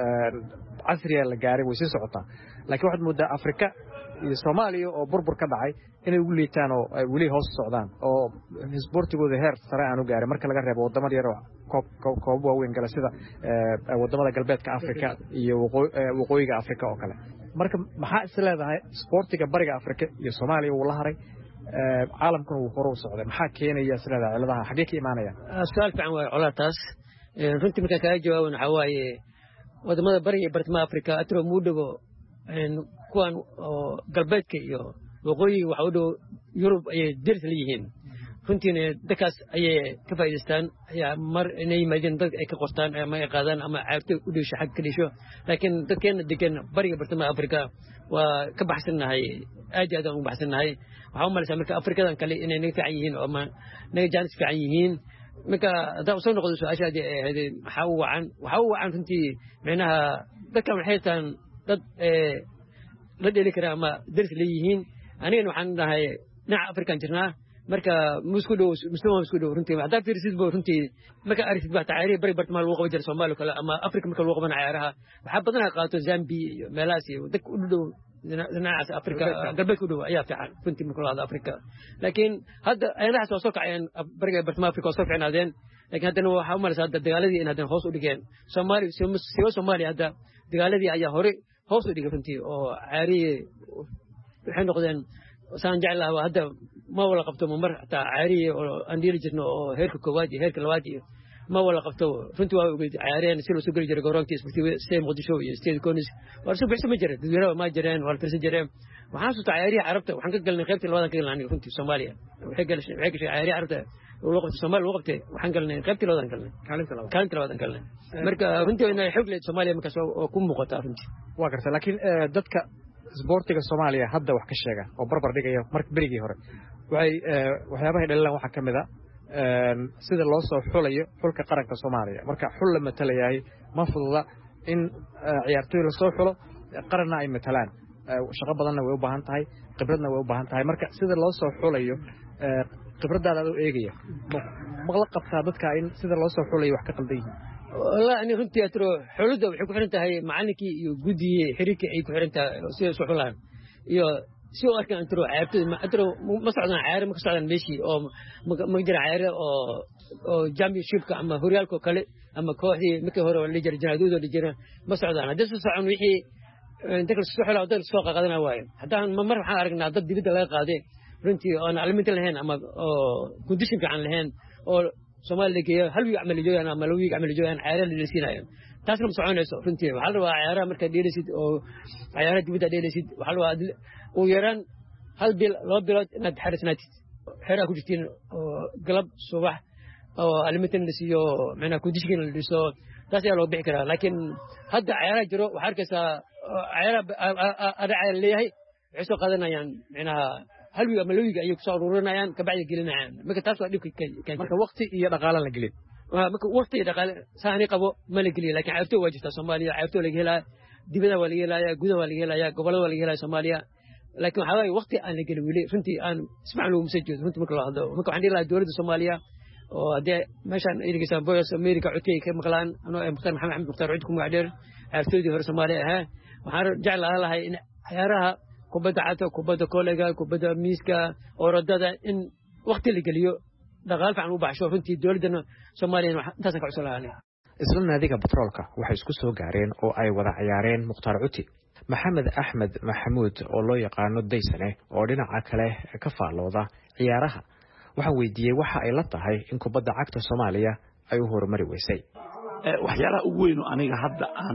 casriya la gaaray way sii socotaa laakiin waxaad moodaa Afrika iyo Soomaaliya oo burbur ka dhacay inay ugu liitaan oo wali hoos socdaan oo sportigooda heer sare aan u gaaray marka laga reebo wadamada yar oo koob waaweyn gala sida wadamada galbeedka Afrika iyo waqooyiga Afrika oo kale marka maxaa is leedahay sportiga bariga Afrika iyo Soomaaliya uu la haray caalamkan uu hore u socday maxaa keenaya is leedahay ciladaha xagee ka imaanaya su'aal fiican waa colaataas runtii marka kaga jawaabana waxa waaye wadamada bariga iyo bartamaha Afrika atro muudhago kuwan oo galbeedka iyo waqooyiga waxa u dhow Yurub ay dirs leeyihiin runtiina dadkaas ayay ka faa'iideystaan ayaa mar inay yimaadeen dad ay ka qortaan ama ay qaadaan ama caabto u dhisho xag ka dhisho laakiin dadkeena degan bariga bartamaha Afrika waa ka baxsanahay aad aad u baxsanahay waxa u malaysaa marka Afrikadan kale inay naga fiican yihiin oo ma naga jaanis fiican yihiin marka hadaa soo noqdo su'aashaadii ay ahayd waxa uu wacan waxa uu wacan runtii macnaha dadka waxay taan dad ee la dheli kara ama dirs leeyihiin anigana waxaan dhahay dhinaca Afrikaan jirnaa marka musku dhow muslimiin musku dhow runtii hadaa fiirsid boo runtii marka arisid baa taariikh bari bartamaha lagu qaban jiray Soomaaliya kale ama Afrika marka lagu qaban ciyaaraha waxa badan ay qaato Zambia iyo meelahaas iyo dad u dhow dhinaca Afrika galbeedka u dhow ayaa fiican runtii marka la Afrika laakiin hadda ayna soo soo kacayeen bariga bartamaha Afrika soo fiicnaadeen laakiin haddana waxa u maraysaa hadda dagaaladii in hadda hoos u dhigeen Soomaaliya siwa Soomaaliya hadda dagaaladii ayaa hore hoos u dhigay runtii oo caariye waxay noqdeen saan jeclahay hadda ma wala qabto mar taa caariye oo aan dhiri jirno oo heerka koowaad iyo heerka labaad iyo ma wala qabto runtii waa ugu caareen si loo soo gali jiray garoonka isbitiga state Muqdisho iyo state Konis war soo bixi ma jiray dadweynaha ma jireen wal firsan jireen waxaan soo caariye carabta waxaan ka galnay qaybta labaad ka galnay runtii Soomaaliya waxay galshay waxay gashay caariye carabta oo loo qabto Soomaaliya loo qabtay waxaan galnay qaybta labaad galnay kaalinta labaad kaalinta labaad galnay marka runtii inay xog leed Soomaaliya markaas oo ku muuqata runtii waa gartay laakiin dadka sportiga Soomaaliya hadda wax ka sheega oo barbar dhigaya markii berigii hore waxay waxyaabaha dhalan waxa kamid ah sida loo soo xulayo xulka qaranka Soomaaliya marka xul la matalayahay ma fududa in ciyaartoy la soo xulo qaranna ay matalaan shaqo badanna way u baahan tahay khibradna way u baahan tahay marka sida loo soo xulayo khibradaada oo eegaya ma la qabtaa dadka in sida loo soo xulayo wax ka qaldan yihiin والله أنا كنت أترو حلودة وحكوا حرنتها هي معلكي يجودي حريكة أي كحرنتها سو سو حلان يو سو أركان أترو عارف ما أترو ما صعدنا عارف ما صعدنا ماشي أو ما قدر عارف أو أو جامي شيبك أما هوريالكو كله أما كوهي مكهورو اللي جرى جنادود اللي جرى ما صعدنا ده صعدنا ويحي ذكر السحلة وذكر السوق قادنا وايد حتى ما مرة حارقنا ضد دي بدل قاعدة رنتي أنا علمت لهن أما كونديشن كعن لهن أو Soomaaliya geeyo hal wiig amal joogan ama laba wiig amal joogan ciyaar la leesinayaan taasna ma soconayso runtii waxa la waa ciyaaraha marka dheelisid oo ciyaaraha dibadda dheelisid waxa la waa oo yaraan hal bil laba bilood inaad xarisnaatid xeeraa ku jirtiin oo galab subax oo alimentan lasiyo macna ku dishkin la dhiso taas ayaa loo bixi karaa laakiin hadda ciyaaraha jiro waxa arkaysaa ciyaaraha ada leeyahay waxay soo qaadanayaan macnaha hal wiig ama laba wiig ayay ku soo ururinayaan ka bacdi gelinayaan marka taas waa dhibka marka waqti iyo dhaqaale la gelin marka waqti iyo dhaqaale saani qabo ma la gelin laakiin ciyaartoy waa jirta Soomaaliya ciyaartoy laga helaa dibadda waa laga helayaa gudaha waa laga helayaa gobolada waa laga helayaa Soomaaliya laakiin waxa weeye waqti aan la gelin wili runtii aan ismaclu musaajid runtii marka la hadlo marka waxaan dhihi lahaa dawladda Soomaaliya oo hadee meeshan irigaysan Voice America codkay ka maqlaan anoo Muxtar Maxamed Muxtar cod ku magacdeer ciyaartoydii hore Soomaaliya ah waxaan jeclaan lahaa in ciyaaraha kubadda cagta kubadda kolayga kubadda miiska orodada in waqti la geliyo dhaqaal fiican u baxsho runtii dowladana Soomaaliya intaas ka cusulaanay isla naadiga batroolka waxay isku soo gaareen oo ay wada ciyaareen Mukhtaar Cuti Maxamed Axmed Maxamuud oo loo yaqaano Daysane oo dhinaca kale ka faalooda ciyaaraha waxa weydiiyay waxa ay la tahay in kubadda cagta Soomaaliya ay u horumari weysay waxyaalaha ugu weyn aniga hadda aan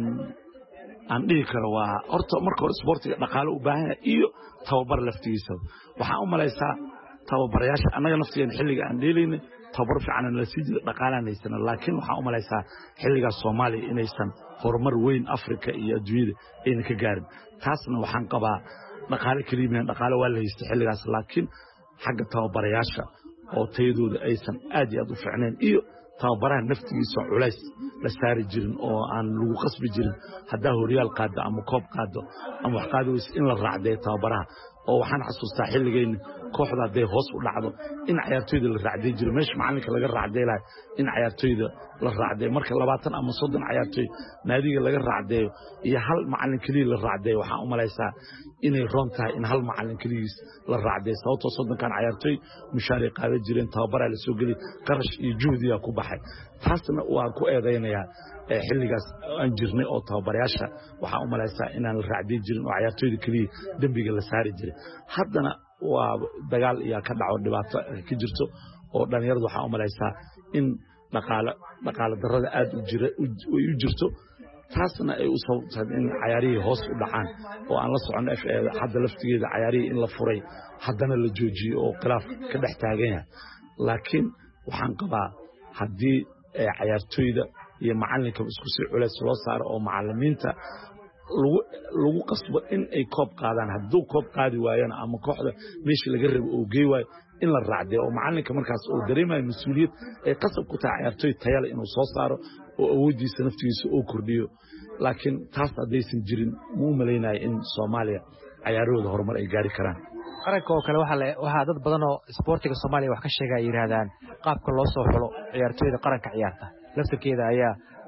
aan dhigi karo waa horta marka hore sportiga dhaqaale u baahan yahay iyo tababar laftigiisa waxaan u malaysaa tababarayaasha anaga naftigeena xilliga aan dheelaynay tababar fiican la sii jira dhaqaalaan haysana laakiin waxaan u malaysaa xilliga Soomaaliya inaysan horumar weyn Afrika iyo adduunyada ayna ka gaarin taasna waxaan qabaa dhaqaale kaliya dhaqaale waa la haystay xilligaas laakiin xagga tababarayaasha oo tayadooda aysan aad iyo aad u fiicneen iyo tababaraha naftigiisa culays la saari jirin oo aan lagu qasbi jirin hadaa horyaal qaado ama koob qaado ama wax qaado in la raacday tababaraha oo waxaan xasuustaa xilligeyn kooxda haday hoos u dhacdo in ciyaartoyda la raacday jiro meesha macalinka laga raacday lahay in ciyaartoyda la raacday marka labaatan ama soddon ciyaartoy naadiga laga raacday iyo hal macalin kaliya la raacday waxaan u malaysaa inay roon tahay in hal macalin kaliya la raacday sababtoo soddon kan ciyaartoy mushaari qaada jireen tababara la soo gali qarash iyo juhdiga ku baxay taasna waa ku eedeynayaa xilligaas aan jirnay oo tababarayaasha waxaan u malaysaa inaan la raacday jirin oo ciyaartoyda kaliya dambiga la saari jiray haddana waa dagaal iyo ka dhaco dhibaato ka jirto oo dhalinyaradu waxaan u malaysaa in dhaqaale dhaqaale darrada aad u jira u jirto taasna ay u sababtay in ciyaarihii hoos u dhacaan oo aan la socon F A hadda laftigeeda ciyaarihii in la furay haddana la joojiyo oo khilaaf ka dhex taagan yahay laakiin waxaan qabaa haddii ciyaartoyda iyo macalinka isku si culays loo saaro oo macallimiinta lagu lagu qasbo in ay koob qaadaan hadduu koob qaadi waayana ama kooxda meeshii laga rabo oo geey waayo in la raacday oo macalinka markaas uu dareemayo mas'uuliyad ay qasab ku tahay ciyaartoy tayale inuu soo saaro oo awoodiisa naftigiisa uu kordhiyo laakiin taas hadaysan jirin muu maleynayo in Soomaaliya ciyaarooda horumar ay gaari karaan qaranka oo kale waxa waxa dad badan oo sportiga Soomaaliya wax ka sheegay yiraahdaan qaabka loo soo xulo ciyaartoyda qaranka ciyaarta laftirkeeda ayaa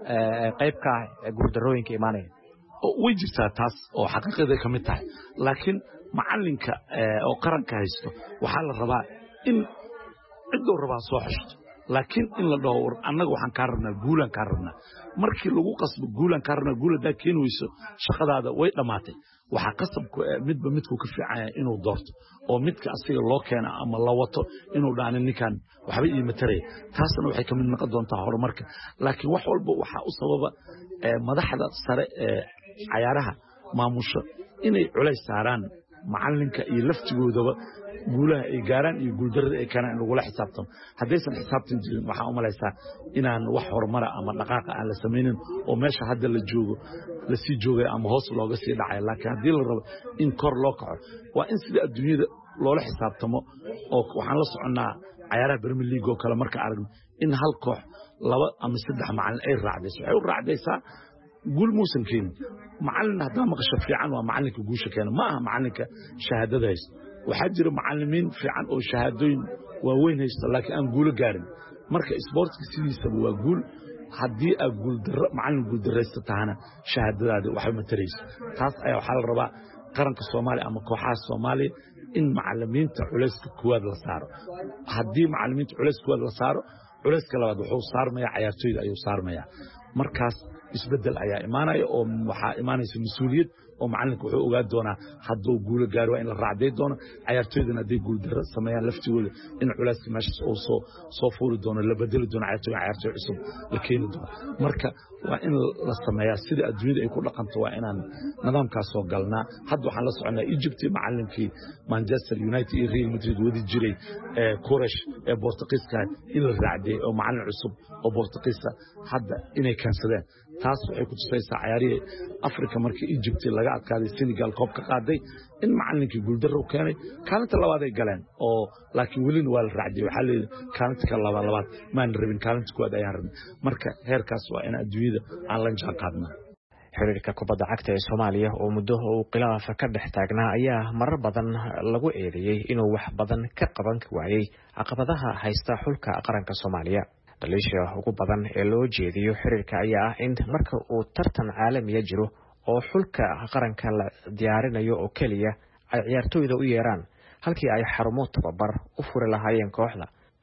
qayb ka ah guuldarooyinka imaanaya way jirtaa taas oo xaqiiqada ka mid tahay laakiin macalinka oo qaranka haysto waxa la rabaa in cidoo rabaa soo xishto laakiin in la dhaho annaga waxaan ka rabnaa guulan ka rabnaa markii lagu qasbo guulan ka rabnaa guulada keenayso shaqadaada way dhamaatay waxa qasabku midba midku ka fiican yahay inuu doorto oo midka asiga loo keena ama la wato inuu dhaanin ninkan waxba ii mataray taasna waxay kamid noqon doontaa horumarka laakiin wax walba waxa u sababa madaxda sare ee ciyaaraha maamusha inay culays saaraan macalinka iyo laftigoodaba guulaha ay gaaraan iyo guuldarrada ay keenaan in lagula xisaabtamo haddaysan xisaabtan jirin waxaan u malaysaa inaan wax horumara ama dhaqaaqa aan la samaynin oo meesha hadda la joogo la sii joogay ama hoos looga sii dhacay laakiin haddii la rabo in kor loo kaco waa in sida adduunyada loola xisaabtamo oo waxaan la soconnaa ciyaaraha Premier League oo kale marka aragno in hal koox laba ama saddex macalin ay raacdayso waxay u raacdaysaa guul muusan keenin macalin haddaa maqasho fiican waa macalinka guusha keena ma aha macalinka shahaadada haysta waxaa jira macallimiin fiican oo shahaadooyin waaweyn haysta laakiin aan guulo gaarin marka sportka sidiisaba waa guul haddii aad guuldarro macallin guuldarraysta tahana shahaadadaada waxba ma tarayso taas ayaa waxaa la rabaa qaranka Soomaaliya ama kooxaha Soomaaliya in macallimiinta culayska kuwaad la saaro haddii macallimiinta culayska kuwaad la saaro culayska labaad wuxuu saarmayaa ciyaartoyda ayuu saarmayaa markaas isbedel ayaa imaanaya oo waxa imaanaysa mas'uuliyad oo macalinka wuxuu ogaan doonaa hadduu guulo gaaro waa in la raacday doono ciyaartoydana haday guul darro sameeyaan laftigooda in culayska meeshaas uu soo soo fuuli doono la bedeli doono ciyaartoy ciyaartoy cusub la keeni doono marka waa in la sameeyaa sida adduunyada ay ku dhaqanto waa inaan nidaamkaas soo galnaa hadda waxaan la soconaa Egypt macalinkii Manchester United iyo Real Madrid wadi jiray ee Quraysh ee Portugiiska in la raacday oo macalin cusub oo Portugiisa hadda inay kansadeen taas waxay ku tusaysaa ciyaarihii Afrika markii Egypt laga adkaaday Senegal koob ka qaaday in macallinkii guul darro keenay kaalinta labaad ay galeen oo laakiin weli waa la raacday waxa la kaalinta labaad labaad ma aan rabin kaalinta koowaad ayaan rabin marka heerkaas waa in adduunyada aan la jaan qaadnaa xiriirka kubadda cagta ee Soomaaliya oo muddo uu khilaaf ka dhex taagnaa ayaa marar badan lagu eedeeyay inuu wax badan ka qaban waayay caqabadaha haysta xulka qaranka Soomaaliya daliisha ugu badan ee loo jeediyo xiriirka ayaa ah in marka uu tartan caalami ah jiro oo xulka qaranka la diyaarinayo oo kaliya ay ciyaartoyda u yeeraan halkii ay xarumo tababar u furi lahaayeen kooxda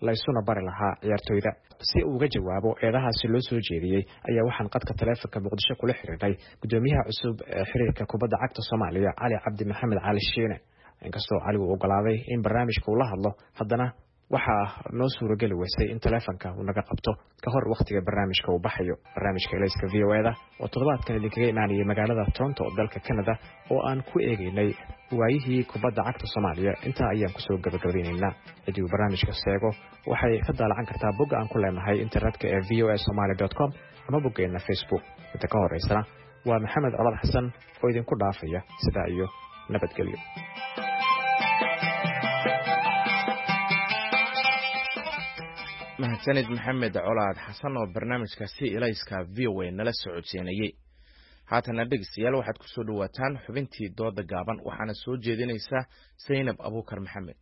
laysuna bari lahaa ciyaartooyda. Si uu uga jawaabo eedahaasi loo soo jeediyey ayaa waxaan qadka taleefanka Muqdisho kula xiriirnay gudoomiyaha cusub ee xiriirka kubadda cagta Soomaaliya Cali Cabdi Maxamed Cali Shiine. Inkastoo Cali uu ogolaaday in barnaamijka uu la hadlo, haddana waxaa noo suuragali weysay in taleefanka uu naga qabto ka hor waqtiga barnaamijka uu baxayo. Barnaamijka Ilayska V O A-da oo toddobaadkan idinkaga imaanayay magaalada Toronto dalka Canada oo aan ku eegaynay waayihii kubadda cagta Soomaaliya. Intaa ayaan kusoo gabagabeynaynaa. Haddii uu barnaamijka seego waxay ka daalacan kartaa bogga aan ku leenahay internetka ee v o a somali dot com ama boggeena Facebook. Inta ka horeysana waa Maxamed Colaad Xasan oo idinku dhaafaya sidaa iyo nabadgelyo. mahadsanid Maxamed Colaad Xasan oo barnaamijkaasi Ilayska V O A nala socodsiinayay. haatana dhegeystayaal waxaad ku soo dhawaataan xubintii dooda gaaban waxaana soo jeedinaysa Zainab Abuukar Maxamed.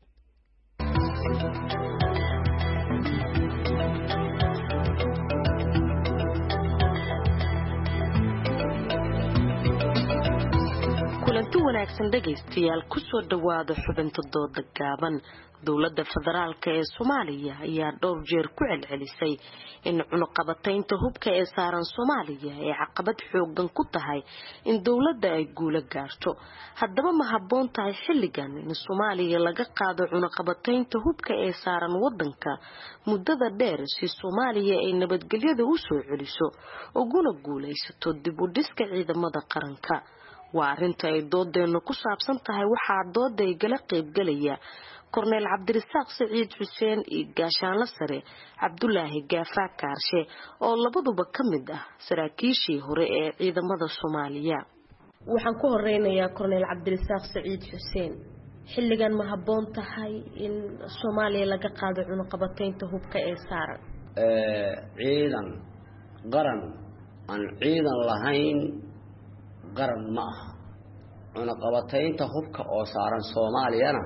kulanti wanaagsan dhegeystayaal ku soo dhawaada xubinta dooda gaaban. dowladda federaalka ee Soomaaliya ayaa dhowr jeer ku celcelisay in cunaqabataynta hubka ee saaran Soomaaliya ay caqabad xoogan ku tahay in dowladda ay guulo gaarto. haddaba ma habboon tahay xilligan in Soomaaliya laga qaado cunaqabataynta hubka ee saaran wadanka muddada dheer si Soomaaliya ay nabadgelyada u soo celiso uguna guulaysato dib u dhiska ciidamada qaranka. waa arrinta ay doodeenu ku saabsan tahay. waxaa dooda ay gala qaybgalaya Korneel Cabdirasaaq Saciid Xuseen iyo Gaashaanle Sare Cabdulaahi Gaafa Kaarshe oo labaduba ka mid ah saraakiishii hore ee ciidamada Soomaaliya. waxaan ku horeynayaa Korneel Cabdirasaaq Saciid Xuseen. xilligan ma habboon tahay in Soomaaliya laga qaado cunaqabataynta hubka ee saaran? ee ciidan qaran aan ciidan lahayn qaran ma aha. cunaqabataynta hubka oo saaran Soomaaliyana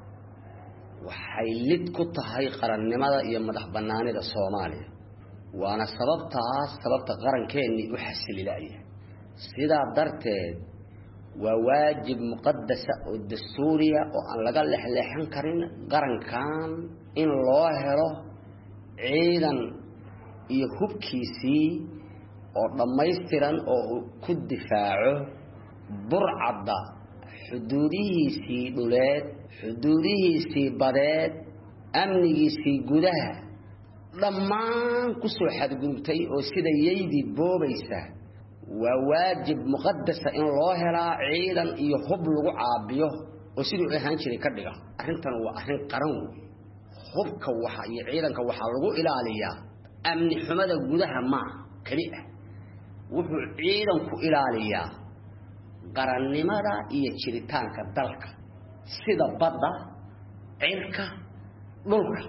waxay lid ku tahay qarannimada iyo madax banaanida Soomaaliya. waana sababtaas sababta qarankeennii u xasilinaya. sidaa darteed waa waajib muqaddasa oo dastuuriya oo aan laga lexleexan karin qarankan in loo helo ciidan iyo hubkiisii oo dhammaystiran oo ku difaaco burcadda xuduudihiisii dhuleed, xuduudihiisii badeed, amnigiisii gudaha dhammaan ku soo xadgudubtay oo sida yaydii boobaysa. waa waajib muqaddasa in loo helaa ciidan iyo hub lagu caabiyo oo siduu ahaan jiray ka dhiga. arrintan waa arrin qaran weyn. hubka waxa iyo ciidanka waxaa lagu ilaaliyaa amni xumada gudaha ma kaliya. wuxuu ciidanku ilaaliyaa qarannimada iyo jiritaanka dalka sida badda, cirka, dhulka.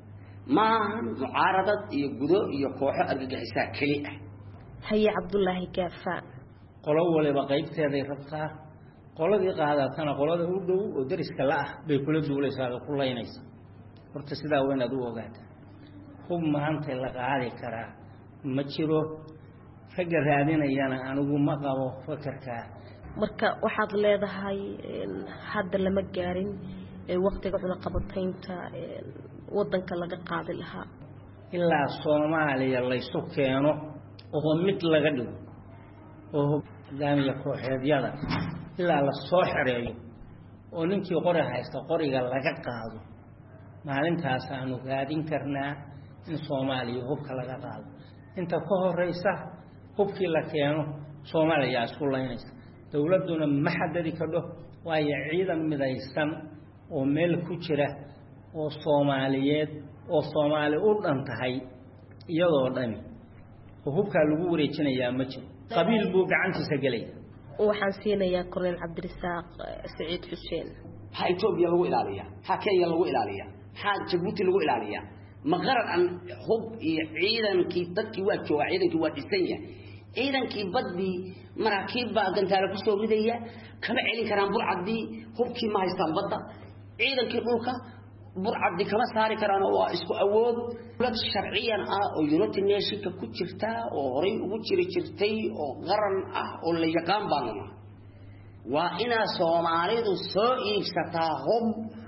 maaha mucaaradad iyo gudo iyo kooxo argagixisaa kaliya. haye Cabdulaahi Gaafa. qolo waliba qaybteeday rabtaa. qoladii qaadatana qolada u dhow oo dariska la ah bay kula duulaysaa oo ku laynaysa. horta sidaa weyn aad u ogaataa. hub maanta la qaadi karaa ma jiro. ragga raadinayana anigu ma qabo fakarka. marka waxaad leedahay hadda lama gaarin waqtiga cunaqabataynta wadanka laga qaadi lahaa ilaa Soomaaliya la isu keeno oo mid laga dhigo oo hogaamiye kooxeedyada ilaa la soo xareeyo oo ninkii qori haysta qoriga laga qaado. maalintaas aanu gaadin karnaa in Soomaaliya hubka laga qaado. inta ka horeysa hubkii la keeno Soomaaliya isku laynaysa. dawladuna ma xadadi karo waayo ciidan midaysan oo meel ku jira oo Soomaaliyeed oo Soomaali u dhan tahay iyadoo dhan oo hubka lagu wareejinayaa ma jiro. qabiil buu gacantiisa galay. waxaan siinayaa Korneel Cabdirasaaq Saciid Xuseen. ha Itoobiya lagu ilaaliyaa, ha Kenya lagu ilaaliyaa, ha Djibouti lagu ilaaliyaa. ma qaran aan hub iyo ciidankii dadkii waa jooga, ciidankii waa dhisan yahay. ciidankii badii maraakiib baa gantaale ku soo ridaya kama celin karaan burcadii. hubkii ma haystaan badda. ciidankii dhulka burcadii kama saari karaan oo waa isku awood. dawlad sharciyan ah oo United Nations ku jirta oo horay ugu jiri jirtay oo qaran ah oo la yaqaan baan. waa ina Soomaalidu soo iibsataa hub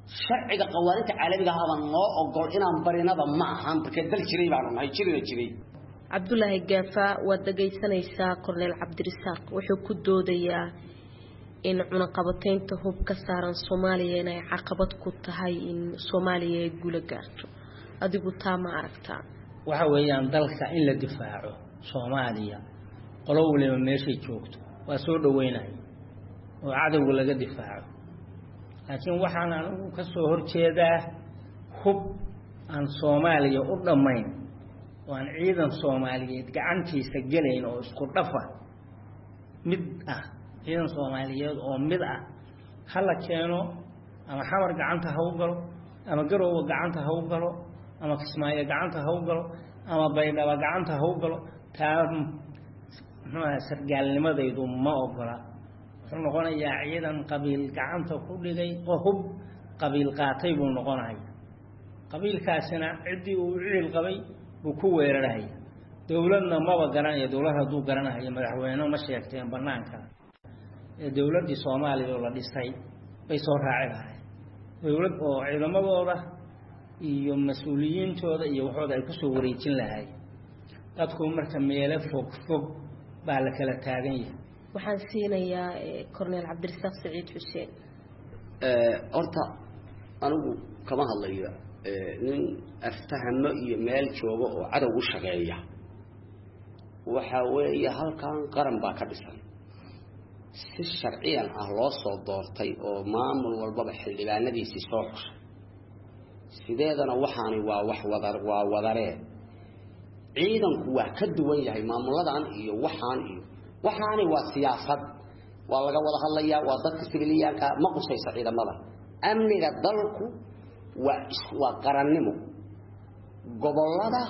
sharciga qawaaniinta caalamiga ah baan noo ogol inaan barinaba ma ahan barkee dal jiray baan nahay jirina jiray Cabdullaahi Gaafa waa dhageysanaysaa Korneel Cabdirasaaq wuxuu ku doodayaa in cunaqabataynta hub ka saaran Soomaaliya inay caqabad ku tahay in Soomaaliya ay guul gaarto adigu taa ma aragtaa waxa weeyaan dalka in la difaaco Soomaaliya qolo waliba meeshay joogto waa soo dhaweynay oo cadawga laga difaaco laakiin waxaan anigu ka soo horjeedaa hub aan Soomaaliya u dhamayn oo aan ciidan Soomaaliyeed gacantiisa galeyn oo isku dhafa mid ah ciidan Soomaaliyeed oo mid ah hala keeno ama xamar gacanta ha u galo ama garoowe gacanta ha u galo ama Kismaayo gacanta ha u galo ama Baydhabo gacanta ha u galo taa ma sargaalnimadaydu ma ogola wuxuu noqonayaa ciidan qabiil gacanta ku dhigay oo hub qabiil qaatay buu noqonayaa qabiilkaasina cidii uu ciil qabay buu ku weerarahay dawladna maba garanayo dawlad hadduu garanayo madaxweyne ma sheegteen banaanka ee dawladii Soomaaliya oo la dhisay bay soo raaceen dawlad oo ciidamadooda iyo mas'uuliyiintooda iyo waxooda ay ku soo wareejin lahayd dadku marka meelo fog fog baa la kala taagan yahay waxaan siinayaa Korneel Cabdirasaaq Saciid Xuseen ee horta anigu kama hadlayo nin aftahamo iyo meel joogo oo cadow u shaqeeya waxa weeye halkan qaran baa ka dhisan si sharciyan ah loo soo doortay oo maamul walba xildhibaanadiisa soo xushay sideedana waxaani waa wax wadar waa wadaree ciidanku waa ka duwan yahay maamuladan iyo waxaan iyo waxaani waa siyaasad waa laga wada hadlayaa waa dadka sibiliyaanka ma qusaysa ciidamada amniga dalku waa waa qarannimo gobolada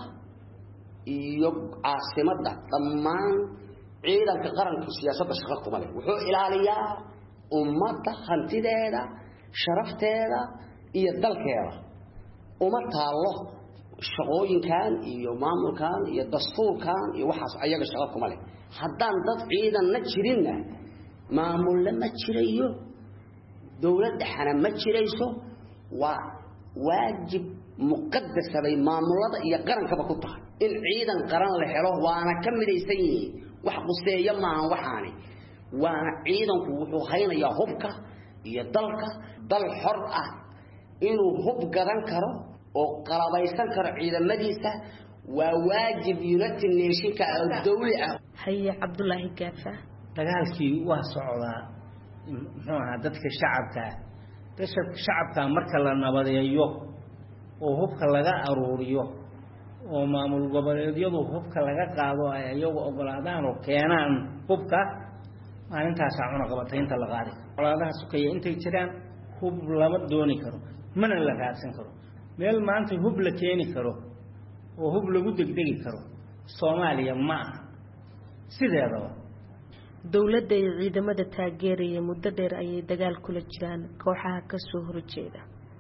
iyo caasimada dhammaan ciidanka qaranka siyaasadda shaqo kuma leh wuxuu ilaaliyaa ummadda hantideeda sharafteeda iyo dalkeeda uma taalo shaqooyinkan iyo maamulkan iyo dastuurkan iyo waxaas ayaga shaqo kuma leh haddaan dad ciidan la jirinna maamul ma jirayo dawladda xana ma jirayso waa waajib muqaddas bay maamulada iyo qarankaba ku tahay in ciidan qaran la helo waana ka midaysan yihiin wax quseeyo maahan waxaani waana ciidanku wuxuu haynayaa hubka iyo dalka dal xor ah inuu hub gadan karo oo qalabaysan karo ciidamadiisa waa waajib United Nationska oo dawli ah Haye Cabdullaahi Gaafa dagaalkii waa socdaa muxuu ahaa dadka shacabka dadka shacabka marka la nabadeeyo oo hubka laga aruuriyo oo maamul goboleedyadu hubka laga qaado ay ayagu ogolaadaan oo keenaan hubka maalintaas aan qabataynta la qaadi colaadaha sukaya intay jiraan hub lama dooni karo mana la raadsan karo meel maanta hub la keeni karo oo hub lagu degdegi karo Soomaaliya ma sideedaba dawladda iyo ciidamada taageeraya muddo dheer ayay dagaal kula jiraan kooxaha ka soo horjeeda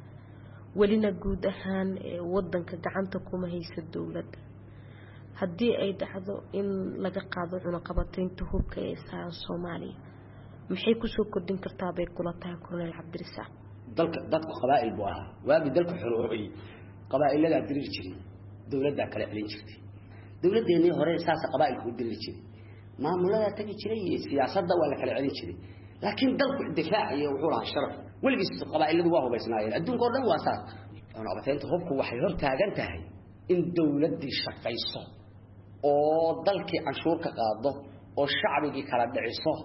walina guud ahaan wadanka gacanta kuma haysa dawladda haddii ay dhacdo in laga qaado cunaqabataynta hubka ee saaran Soomaaliya maxay ku soo kordhin kartaa bay kula tahay Korneel Cabdirasaaq dalka dadku qabaa'il buu ahaa waagi dalku xoroobay qabaa'ilada dirir jiray dawladda kala celin jirtay dawladdeennii hore saas qabaa'ilku u dirir jiray maamulada tagi jiray siyaasadda waa la kala celin jiray laakiin dalku difaaciyo wuxuu lahaa sharaf waligiis qabaa'iladu waa hubaysnaayeen adduunka oo dhan waa saas cunaqabataynta hubku waxay hor taagan tahay in dawladdii shaqayso oo dalkii canshuur ka qaado oo shacbigii kala dhiciso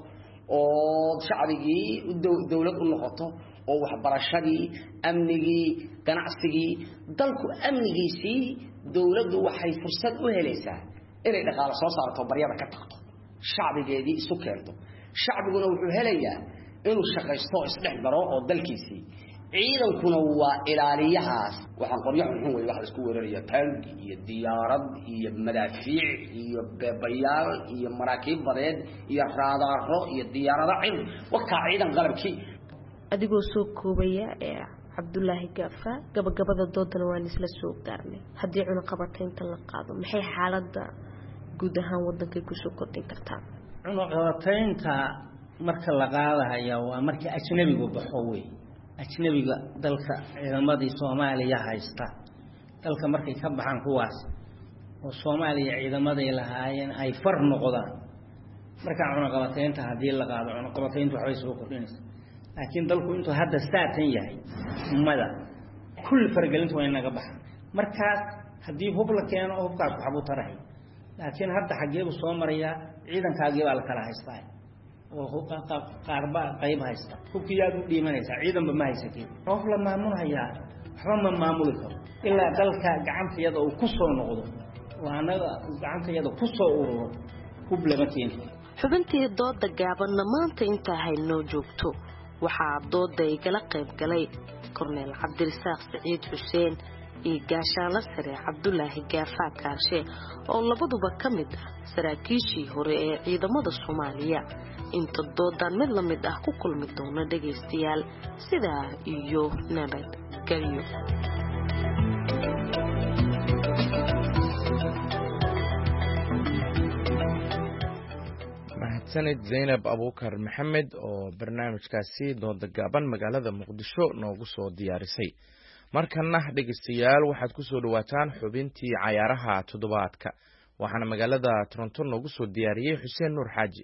oo shacbigii dawlad u noqoto oo waxbarashadii amnigii ganacsigii dalku amnigiisii dawladdu waxay fursad u helaysaa inay dhaqaale soo saarto baryada ka tagto shacbigeedii isu keento shacbiguna wuxuu helayaa inuu shaqaysto isdhex garo oo dalkiisii ciidankuna waa ilaaliyahaas waxaan qoryo xun weey wax isku weeraraya taangi iyo diyaarad iyo madaafiic iyo beebayaal iyo maraakiib badeed iyo raadaaro iyo diyaarada cil waqta ciidan qalabkii adigoo soo koobaya ee Cabdullaahi Gaafa gabagabada doodana waan isla soo gaarnay haddii cunaqabataynta la qaado maxay xaaladda guud ahaan wadanka ku soo kordhin kartaa cunaqabataynta marka la qaadayo waa markii ajnabigu baxo way ajnabiga dalka ciidamadii Soomaaliya haysta dalka markay ka baxaan kuwaas oo Soomaaliya ciidamaday lahaayeen ay far noqdaan marka cunaqabataynta hadii la qaado cunaqabatayntu waxay soo kordhinaysaa laakiin dalku intuu hadda saatan yahay ummada kull fargelintu way naga baxaan markaas hadii hub la keeno hubkaas waxa uu tarahay laakiin hadda xageebu soo maraya ciidankaagii baa la kala haystaa oo hubka qaarba qayb haysta hubkii aad u dhiimanaysa ciidanba ma haysatiin qof la maamulaya waxba ma maamuli karo ilaa dalka gacantayada uu ku soo noqdo waanaga gacantayada ku soo ururo hub lama keen xubintii dooda gaabanna maanta inta haynoo joogto waxaa dooda igala qayb galay Korneel Cabdirasaaq Saciid Xuseen iyo gaashaanle sare Cabdullaahi Gaafaa Kaarshe oo labaduba ka mid ah saraakiishii hore ee ciidamada Soomaaliya inta doodan mid la mid ah ku kulmi doona dhageystayaal sidaa iyo nabad gelyo mahadsanid Zainab Abuukar Maxamed oo barnaamijkaasi dooda gaaban magaalada Muqdisho noogu soo diyaarisay markana dhageystayaal waxaad ku soo dhawaataan xubintii cayaaraha toddobaadka waxaana magaalada Toronto noogu soo diyaariyay Xuseen Nuur Xaaji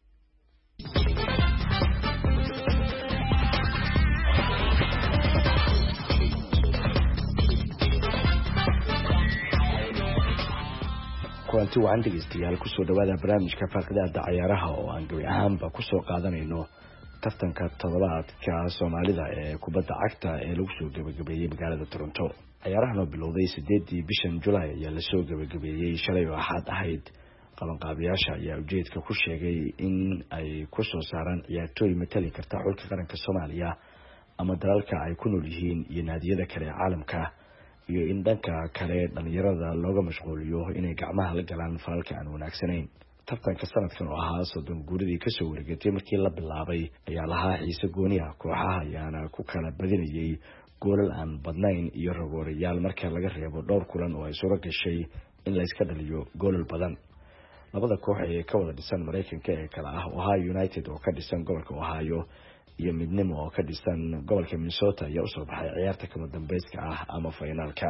kulanti wacan dhegeystayaal kusoo dhawaada barnaamijka faaqidaada cayaaraha oo aan gabi ahaanba kusoo qaadanayno tartanka toddobaadka Soomaalida ee kubadda cagta ee lagu soo gabagabeeyay magaalada Toronto ciyaarahan oo bilowday sideedii bishan July ayaa la soo gabagabeeyay shalay oo axad ahayd qabanqaabiyaasha ayaa ujeedka ku sheegay in ay ku soo saaraan ciyaartooy matali karta xulka qaranka Soomaaliya ama dalalka ay ku nool yihiin iyo naadiyada kale ee caalamka iyo in dhanka kale dhalinyarada looga mashquuliyo inay gacmaha la galaan falalka aan wanaagsanayn tartanka sanadkan oo ahaa soddon guuridii kasoo wareegatay markii la bilaabay ayaa lahaa xiise gooni ah kooxaha ayaana ku kala badinayay goolal aan badnayn iyo ragoorayaal marka laga reebo dhowr kulan oo ay suuro gashay in la iska dhaliyo goolal badan labada koox ee ka wada dhisan Mareykanka ee kala ah Ohio United oo ka dhisan gobolka Ohio iyo midnimo oo ka dhisan gobolka Minnesota ayaa u soo baxay ciyaarta kama dambayska ah ama finalka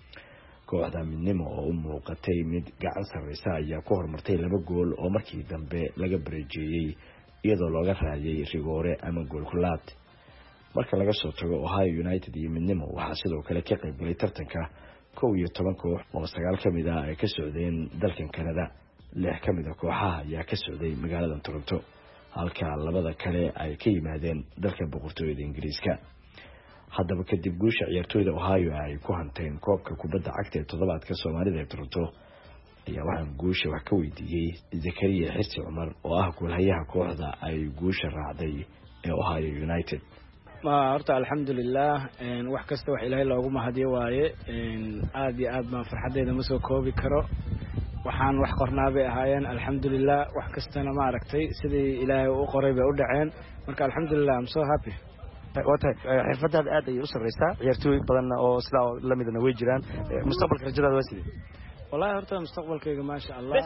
kooxda midnimo oo u muuqatay mid gacan sareysa ayaa ku hormartay laba gool oo markii dambe laga bareejeeyay iyadoo looga raayay rigoore ama gool kulaad marka laga soo tago Ohio United iyo midnimo waxaa sidoo kale ka qayb galay tartanka kow iyo toban koox oo sagaal ka mid ah ay ka socdeen dalkan Canada lix ka mid ah kooxaha ayaa ka socday magaalada Toronto halka labada kale ay ka yimaadeen dalka boqortooyada Ingiriiska haddaba kadib guusha ciyaartooyda Ohio ay ku hanteen koobka kubadda cagta ee toddobaadka Soomaalida ee Toronto ayaa waxaan guusha wax ka weydiiyay Zakariya Xirsi Cumar oo ah goolhayaha kooxda ay guusha raacday ee Ohio United ma horta alxamdulillah een wax kasta wax Ilaahay loogu mahadiyo waaye een aad iyo aad ma farxadeeda ma soo koobi karo waxaan wax qornaabay ahaayeen alxamdulillah wax kastana ma aragtay sidii Ilaahay u qoray bay u dhaceen marka alxamdulillah I'm so happy wata xirfadaad aad ay u sareysaa ciyaartooy badan oo sida la midna way jiraan mustaqbalka rajadaada waa sidee wallahi horta mustaqbalkayga ma sha Allah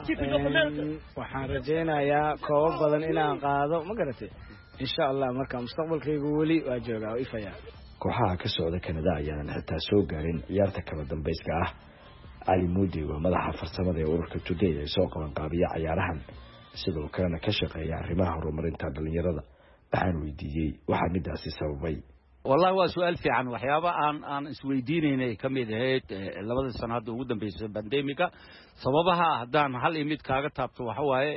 waxaan rajeynayaa koob badan inaan qaado ma garatay insha Allah marka mustaqbalkaygu wali waa joogaa oo ifaya kooxaha ka socda Canada ayaan xitaa soo gaarin ciyaarta kala dambayska ah Ali Moody waa madaxa farsamada ee ururka Today ee soo qaban qaabiya ciyaarahan sidoo kalena ka shaqeeya arrimaha horumarinta dhalinyarada waxaan weydiiyay waxa midaasi sababay والله waa su'aal fiican waxyaabo aan aan isweydiinaynay kamid ahayd labada sanaad ugu dambeysay pandemiga sababaha hadaan hal imid kaaga taabto waxa waaye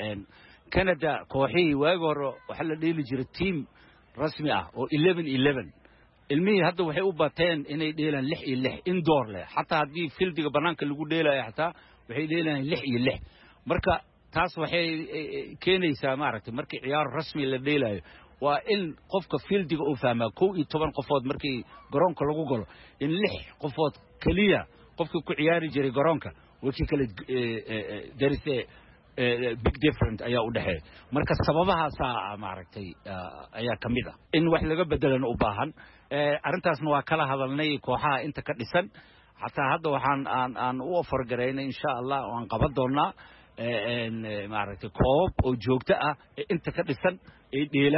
Canada kooxii waag hore waxa la dheeli jiray team rasmi ah oo eleven eleven ilmihii hadda waxay u bateen inay dheelaan lix iyo lix indoor leh hatta hadii fieldiga banaanka lagu dheelayo hatta waxay dheelaan lix iyo lix marka taas waxay keenaysaa maaragtay markii ciyaar rasmi la dheelayo waa in qofka fieldiga uu fahmaa kow iyo toban qofood markii garoonka lagu galo in lix qofood kaliya qofka ku ciyaari jiray garoonka wixii kale darisay big different ayaa u dhaxay marka sababahaas maaragtay ayaa kamid ah in wax laga bedelan u baahan arintaasna waa kala hadalnay kooxaha inta ka dhisan hatta hadda waxaan aan aan u offer gareynay insha Allah waan qaban doonaa een maaragtay koob oo joogto ah inta ka dhisan ay dheelaan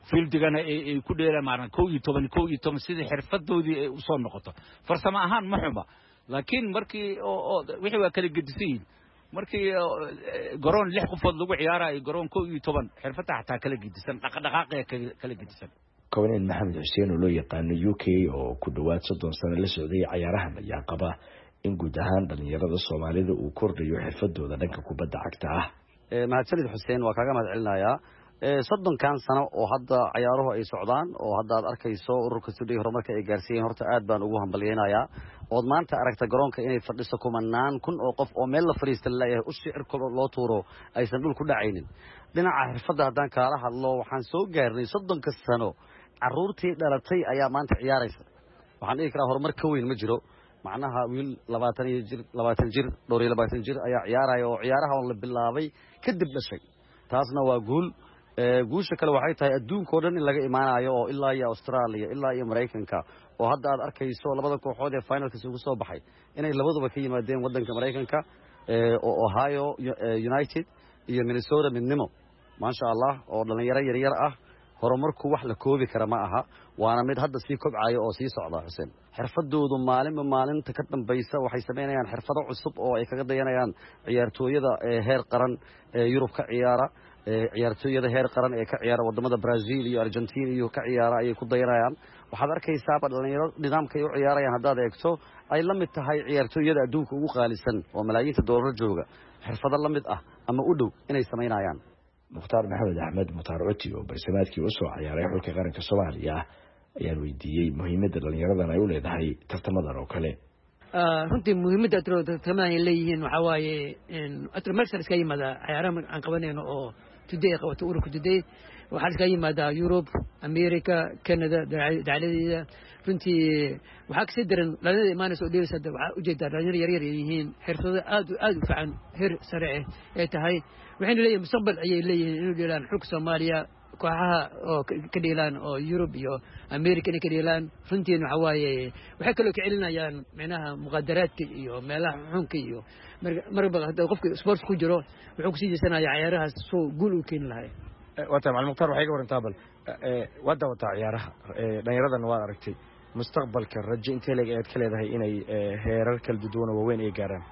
fieldigana ay ku dheelaan maarna kow iyo toban kow iyo toban sidii xirfadoodii ay u soo noqoto farsamo ahaan ma xuma laakiin markii oo wixii waa kala gedisan markii garoon lix qofood lagu ciyaarayo garoon kow iyo toban xirfada xataa kala gedisan dhaqdhaqaaqay kala gedisan Kownin Maxamed Xuseen oo loo yaqaan U K oo ku dhawaad soddon sano la socday ciyaarahan ayaa qaba in guud ahaan dhalinyarada Soomaalida uu kordhayo xirfadooda dhanka kubadda cagta ah ee Maxamed Xuseen waa kaaga mahadcelinayaa ee soddon kan sano oo hadda ciyaaruhu ay socdaan oo hadda aad arkayso ururka Suudaan horumarka ay gaarsiiyeen horta aad baan ugu hambalyeeynaya oo maanta aragta garoonka inay fadhiso kumanaan kun oo qof oo meel la fariistan leeyahay u shicirka loo tuuro aysan dhul ku dhacaynin dhinaca xirfadda haddaan kaala hadlo waxaan soo gaarnay soddon ka sano caruurtii dhalatay ayaa maanta ciyaaraysa waxaan dhihi karaa horumar ka weyn ma jiro macnaha wiil labaatan jir labaatan jir dhowr iyo labaatan jir ayaa ciyaaraya oo ciyaaraha la bilaabay kadib dhashay taasna waa guul ee guusha kale waxay tahay adduunka oo dhan in laga imaanayo oo ilaa iyo Australia ilaa iyo Mareykanka oo hadda aad arkayso labada kooxood ee finalka isugu soo baxay inay labaduba ka yimaadeen wadanka Mareykanka ee oo Ohio United iyo Minnesota midnimo ma sha Allah oo dhalinyaro yar yar ah horumarku wax la koobi kara ma aha waana mid hadda sii kobcayo oo sii socda Xuseen xirfadoodu maalinba maalinta ka dambaysa waxay sameynayaan xirfado cusub oo ay kaga dayanayaan ciyaartooyada heer qaran ee Yurub ka ciyaara ee ciyaartooyada heer qaran ee ka ciyaara wadamada Brazil iyo Argentina iyo ka ciyaara ay ku dayanayaan waxaad arkaysaa dhalinyaro nidaamka ay u ciyaarayaan haddaad eegto ay la mid tahay ciyaartooyada adduunka ugu qaalisan oo malaayiinta doolar jooga xirfado la mid ah ama u dhow inay sameynayaan Mukhtaar Maxamed Axmed Mukhtaar Coti oo barnaamijkii u soo ciyaaray xulka qaranka Soomaaliya ayaan weydiiyay muhiimadda dhalinyaradan ay u leedahay tartamadan oo kale ah runtii muhiimadda tartamadan ay leeyihiin waxa waaye in atro markale iska yimaada ciyaaraha aan qabanayno oo today qabato ururka today waxa iska yimaada Europe America Canada dacaladeeda runtii waxa ka sidaran dhalinyarada imaanayso dheeraysa waxa u jeedaa dhalinyaro yar yar yihiin xirfado aad aad u fiican heer sare ah ee tahay waxayna leeyihiin mustaqbal ayay leeyihiin inuu dheelaan xulka Soomaaliya kooxaha oo ka dheelaan oo Europe iyo America ka dheelaan runtii waxa waaye waxay kale ka celinayaan meelaha muqaddaraadka iyo meelaha xunka iyo marba hadda qofka sports ku jiro wuxuu ku sii jeesanayaa ciyaaraha soo guul u keen lahay wata macallin Mukhtaar waxay ka warantaa bal ee wada wata ciyaaraha ee dhalinyaradan waa aragtay mustaqbalka rajo intee leeg aad ka leedahay inay heerar kala duwan oo weyn ay gaaraan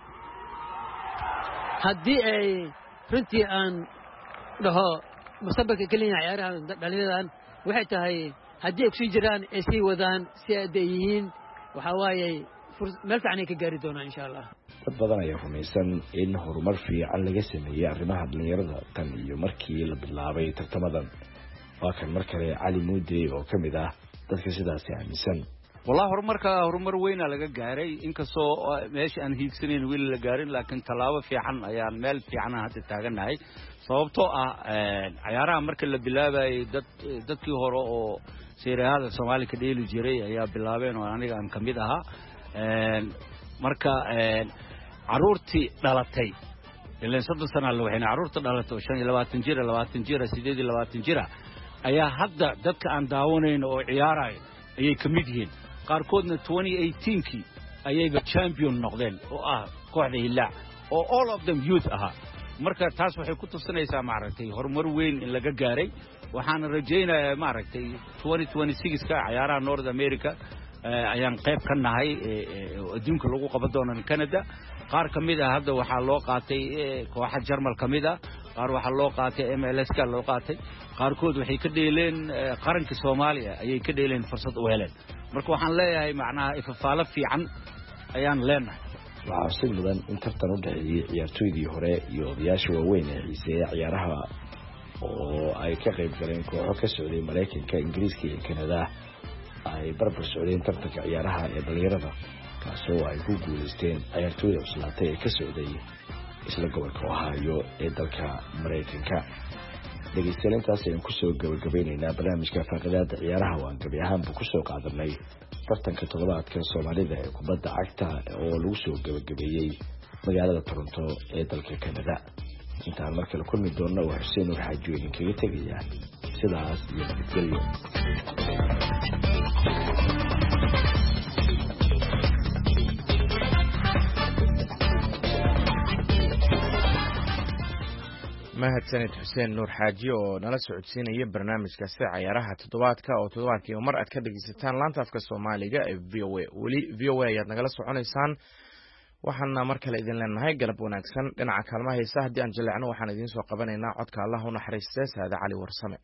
haddii ay runtii aan dhaho mustaqbalka kaliya ciyaaraha dhalinyaradan waxay tahay haddii ay ku jiraan ay sii wadaan si ay yihiin waxa waaye meel fiican ay ka gaari doonaan insha Allah dad badan ayaa rumaysan in horumar fiican laga sameeyay arrimaha dhalinyarada tan iyo markii la bilaabay tartamadan waa kan mar kale Cali Muudi oo kamid ah dadka sidaas aaminsan والله horumarka horumar weyn laga gaaray inkastoo meesha aan hiigsaneyn wili la gaarin laakiin talaabo fiican ayaan meel fiican hadda taaganahay sababtoo ah ciyaaraha marka la bilaabay dad dadkii hore oo seeraha Soomaaliya ka dheeli jiray ayaa bilaabeen oo aniga aan kamid ahaa marka caruurtii dhalatay ilaa soddon sano la waxayna caruurta dhalatay shan iyo labaatan jir labaatan jir siddeed iyo labaatan jir ayaa hadda dadka aan daawanayno oo ciyaarayo ayay kamid yihiin qaarkoodna twenty eighteen kii ayayba champion noqdeen oo ah kooxda Hilaac oo all of them youth aha marka taas waxay ku tusinaysaa maaragtay horumar weyn in laga gaaray waxaan rajaynayaa maaragtay twenty twenty-six ka ciyaaraha North America ayaan qayb ka nahay adduunka lagu qaban doono Canada qaar kamid ah hadda waxa loo qaatay kooxda Jarmal kamid ah qaar waxa loo qaatay M L S ka loo qaatay qaarkood waxay ka dheeleen qaranka Soomaaliya ayay ka dheeleen fursad u heleen marka waxaan leeyahay macnaha ifafaalo fiican ayaan leenahay waxa si mudan in tartan u dhaxeeyay ciyaartoydii hore iyo odayaasha waaweyn ee xiiseeya ciyaaraha oo ay ka qayb galeen kooxo ka socday Mareykanka Ingiriiska iyo Canada ay barbar socdeen tartanka ciyaaraha ee dhalinyarada kaasoo ay ku guuleysteen ciyaartooyda cuslaatay ee ka socday isla gobolka Ohio ee dalka Mareykanka dhegeystayaashaas ayaan ku soo gabagabaynaynaa barnaamijka faqadaada ciyaaraha waan gabi ahaanba ku soo qaadanay tartanka toddobaadka Soomaalida ee kubadda cagta oo lagu soo gabagabeeyay magaalada Toronto ee dalka Canada intaan markale kulmi doonno waa Xuseen oo xaajoodin kaga tagaya sidaas iyo nabadgelyo mahadsanid xuseen nuur xaaji oo nala socodsiinaya barnaamijkaasi cayaaraha toddobaadka oo toddobaadkiiba mar aad ka dhegeysataan laanta afka soomaaliga ee v o a weli v o a ayaad nagala soconaysaan waxaana mar kale idin leenahay galab wanaagsan dhinaca kaalmaha heesa haddii aan jaleecno waxaan idiin soo qabanaynaa codka allah u naxariistee saade cali warsame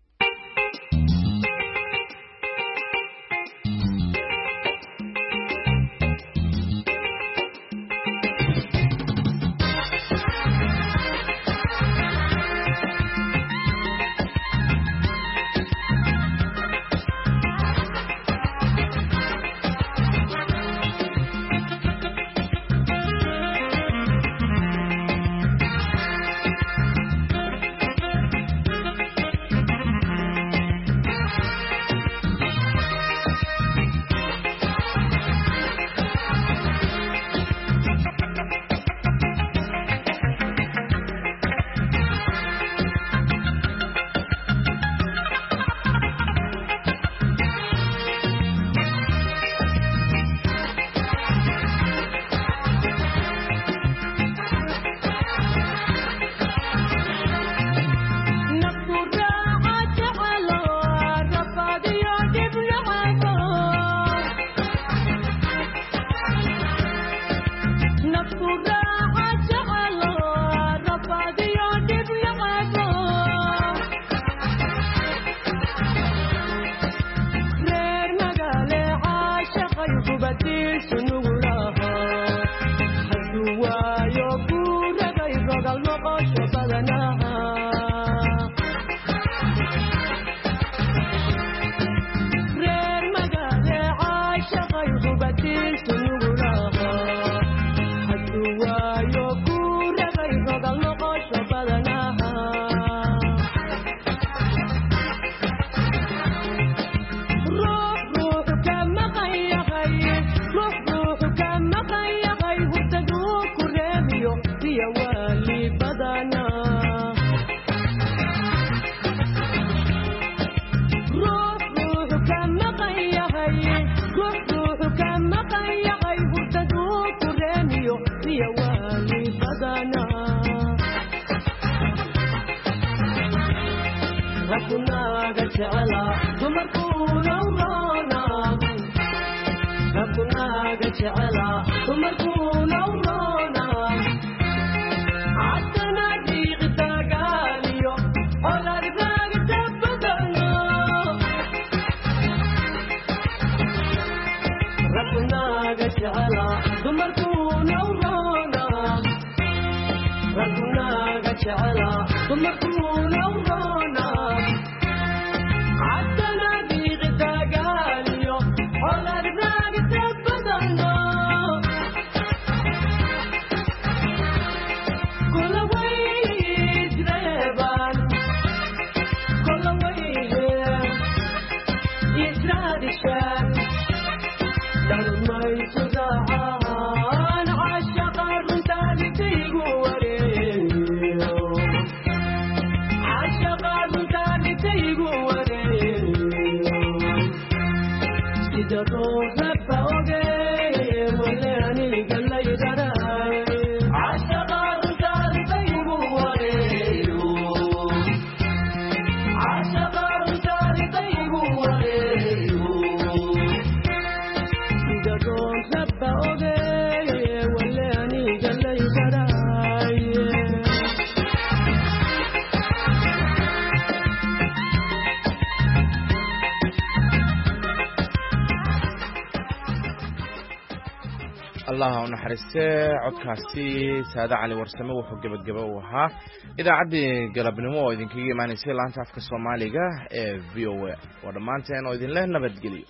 الله ونحرسه codkaasi saada cali warsame wuxuu gabagaba u ahaa idaacaddii galabnimo oo idinkaga imaanaysay laanta afka soomaaliga ee v o a oo dhammaanteen oo idin leh nabadgelyo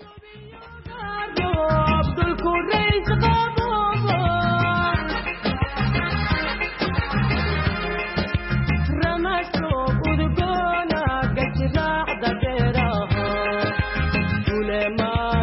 Rama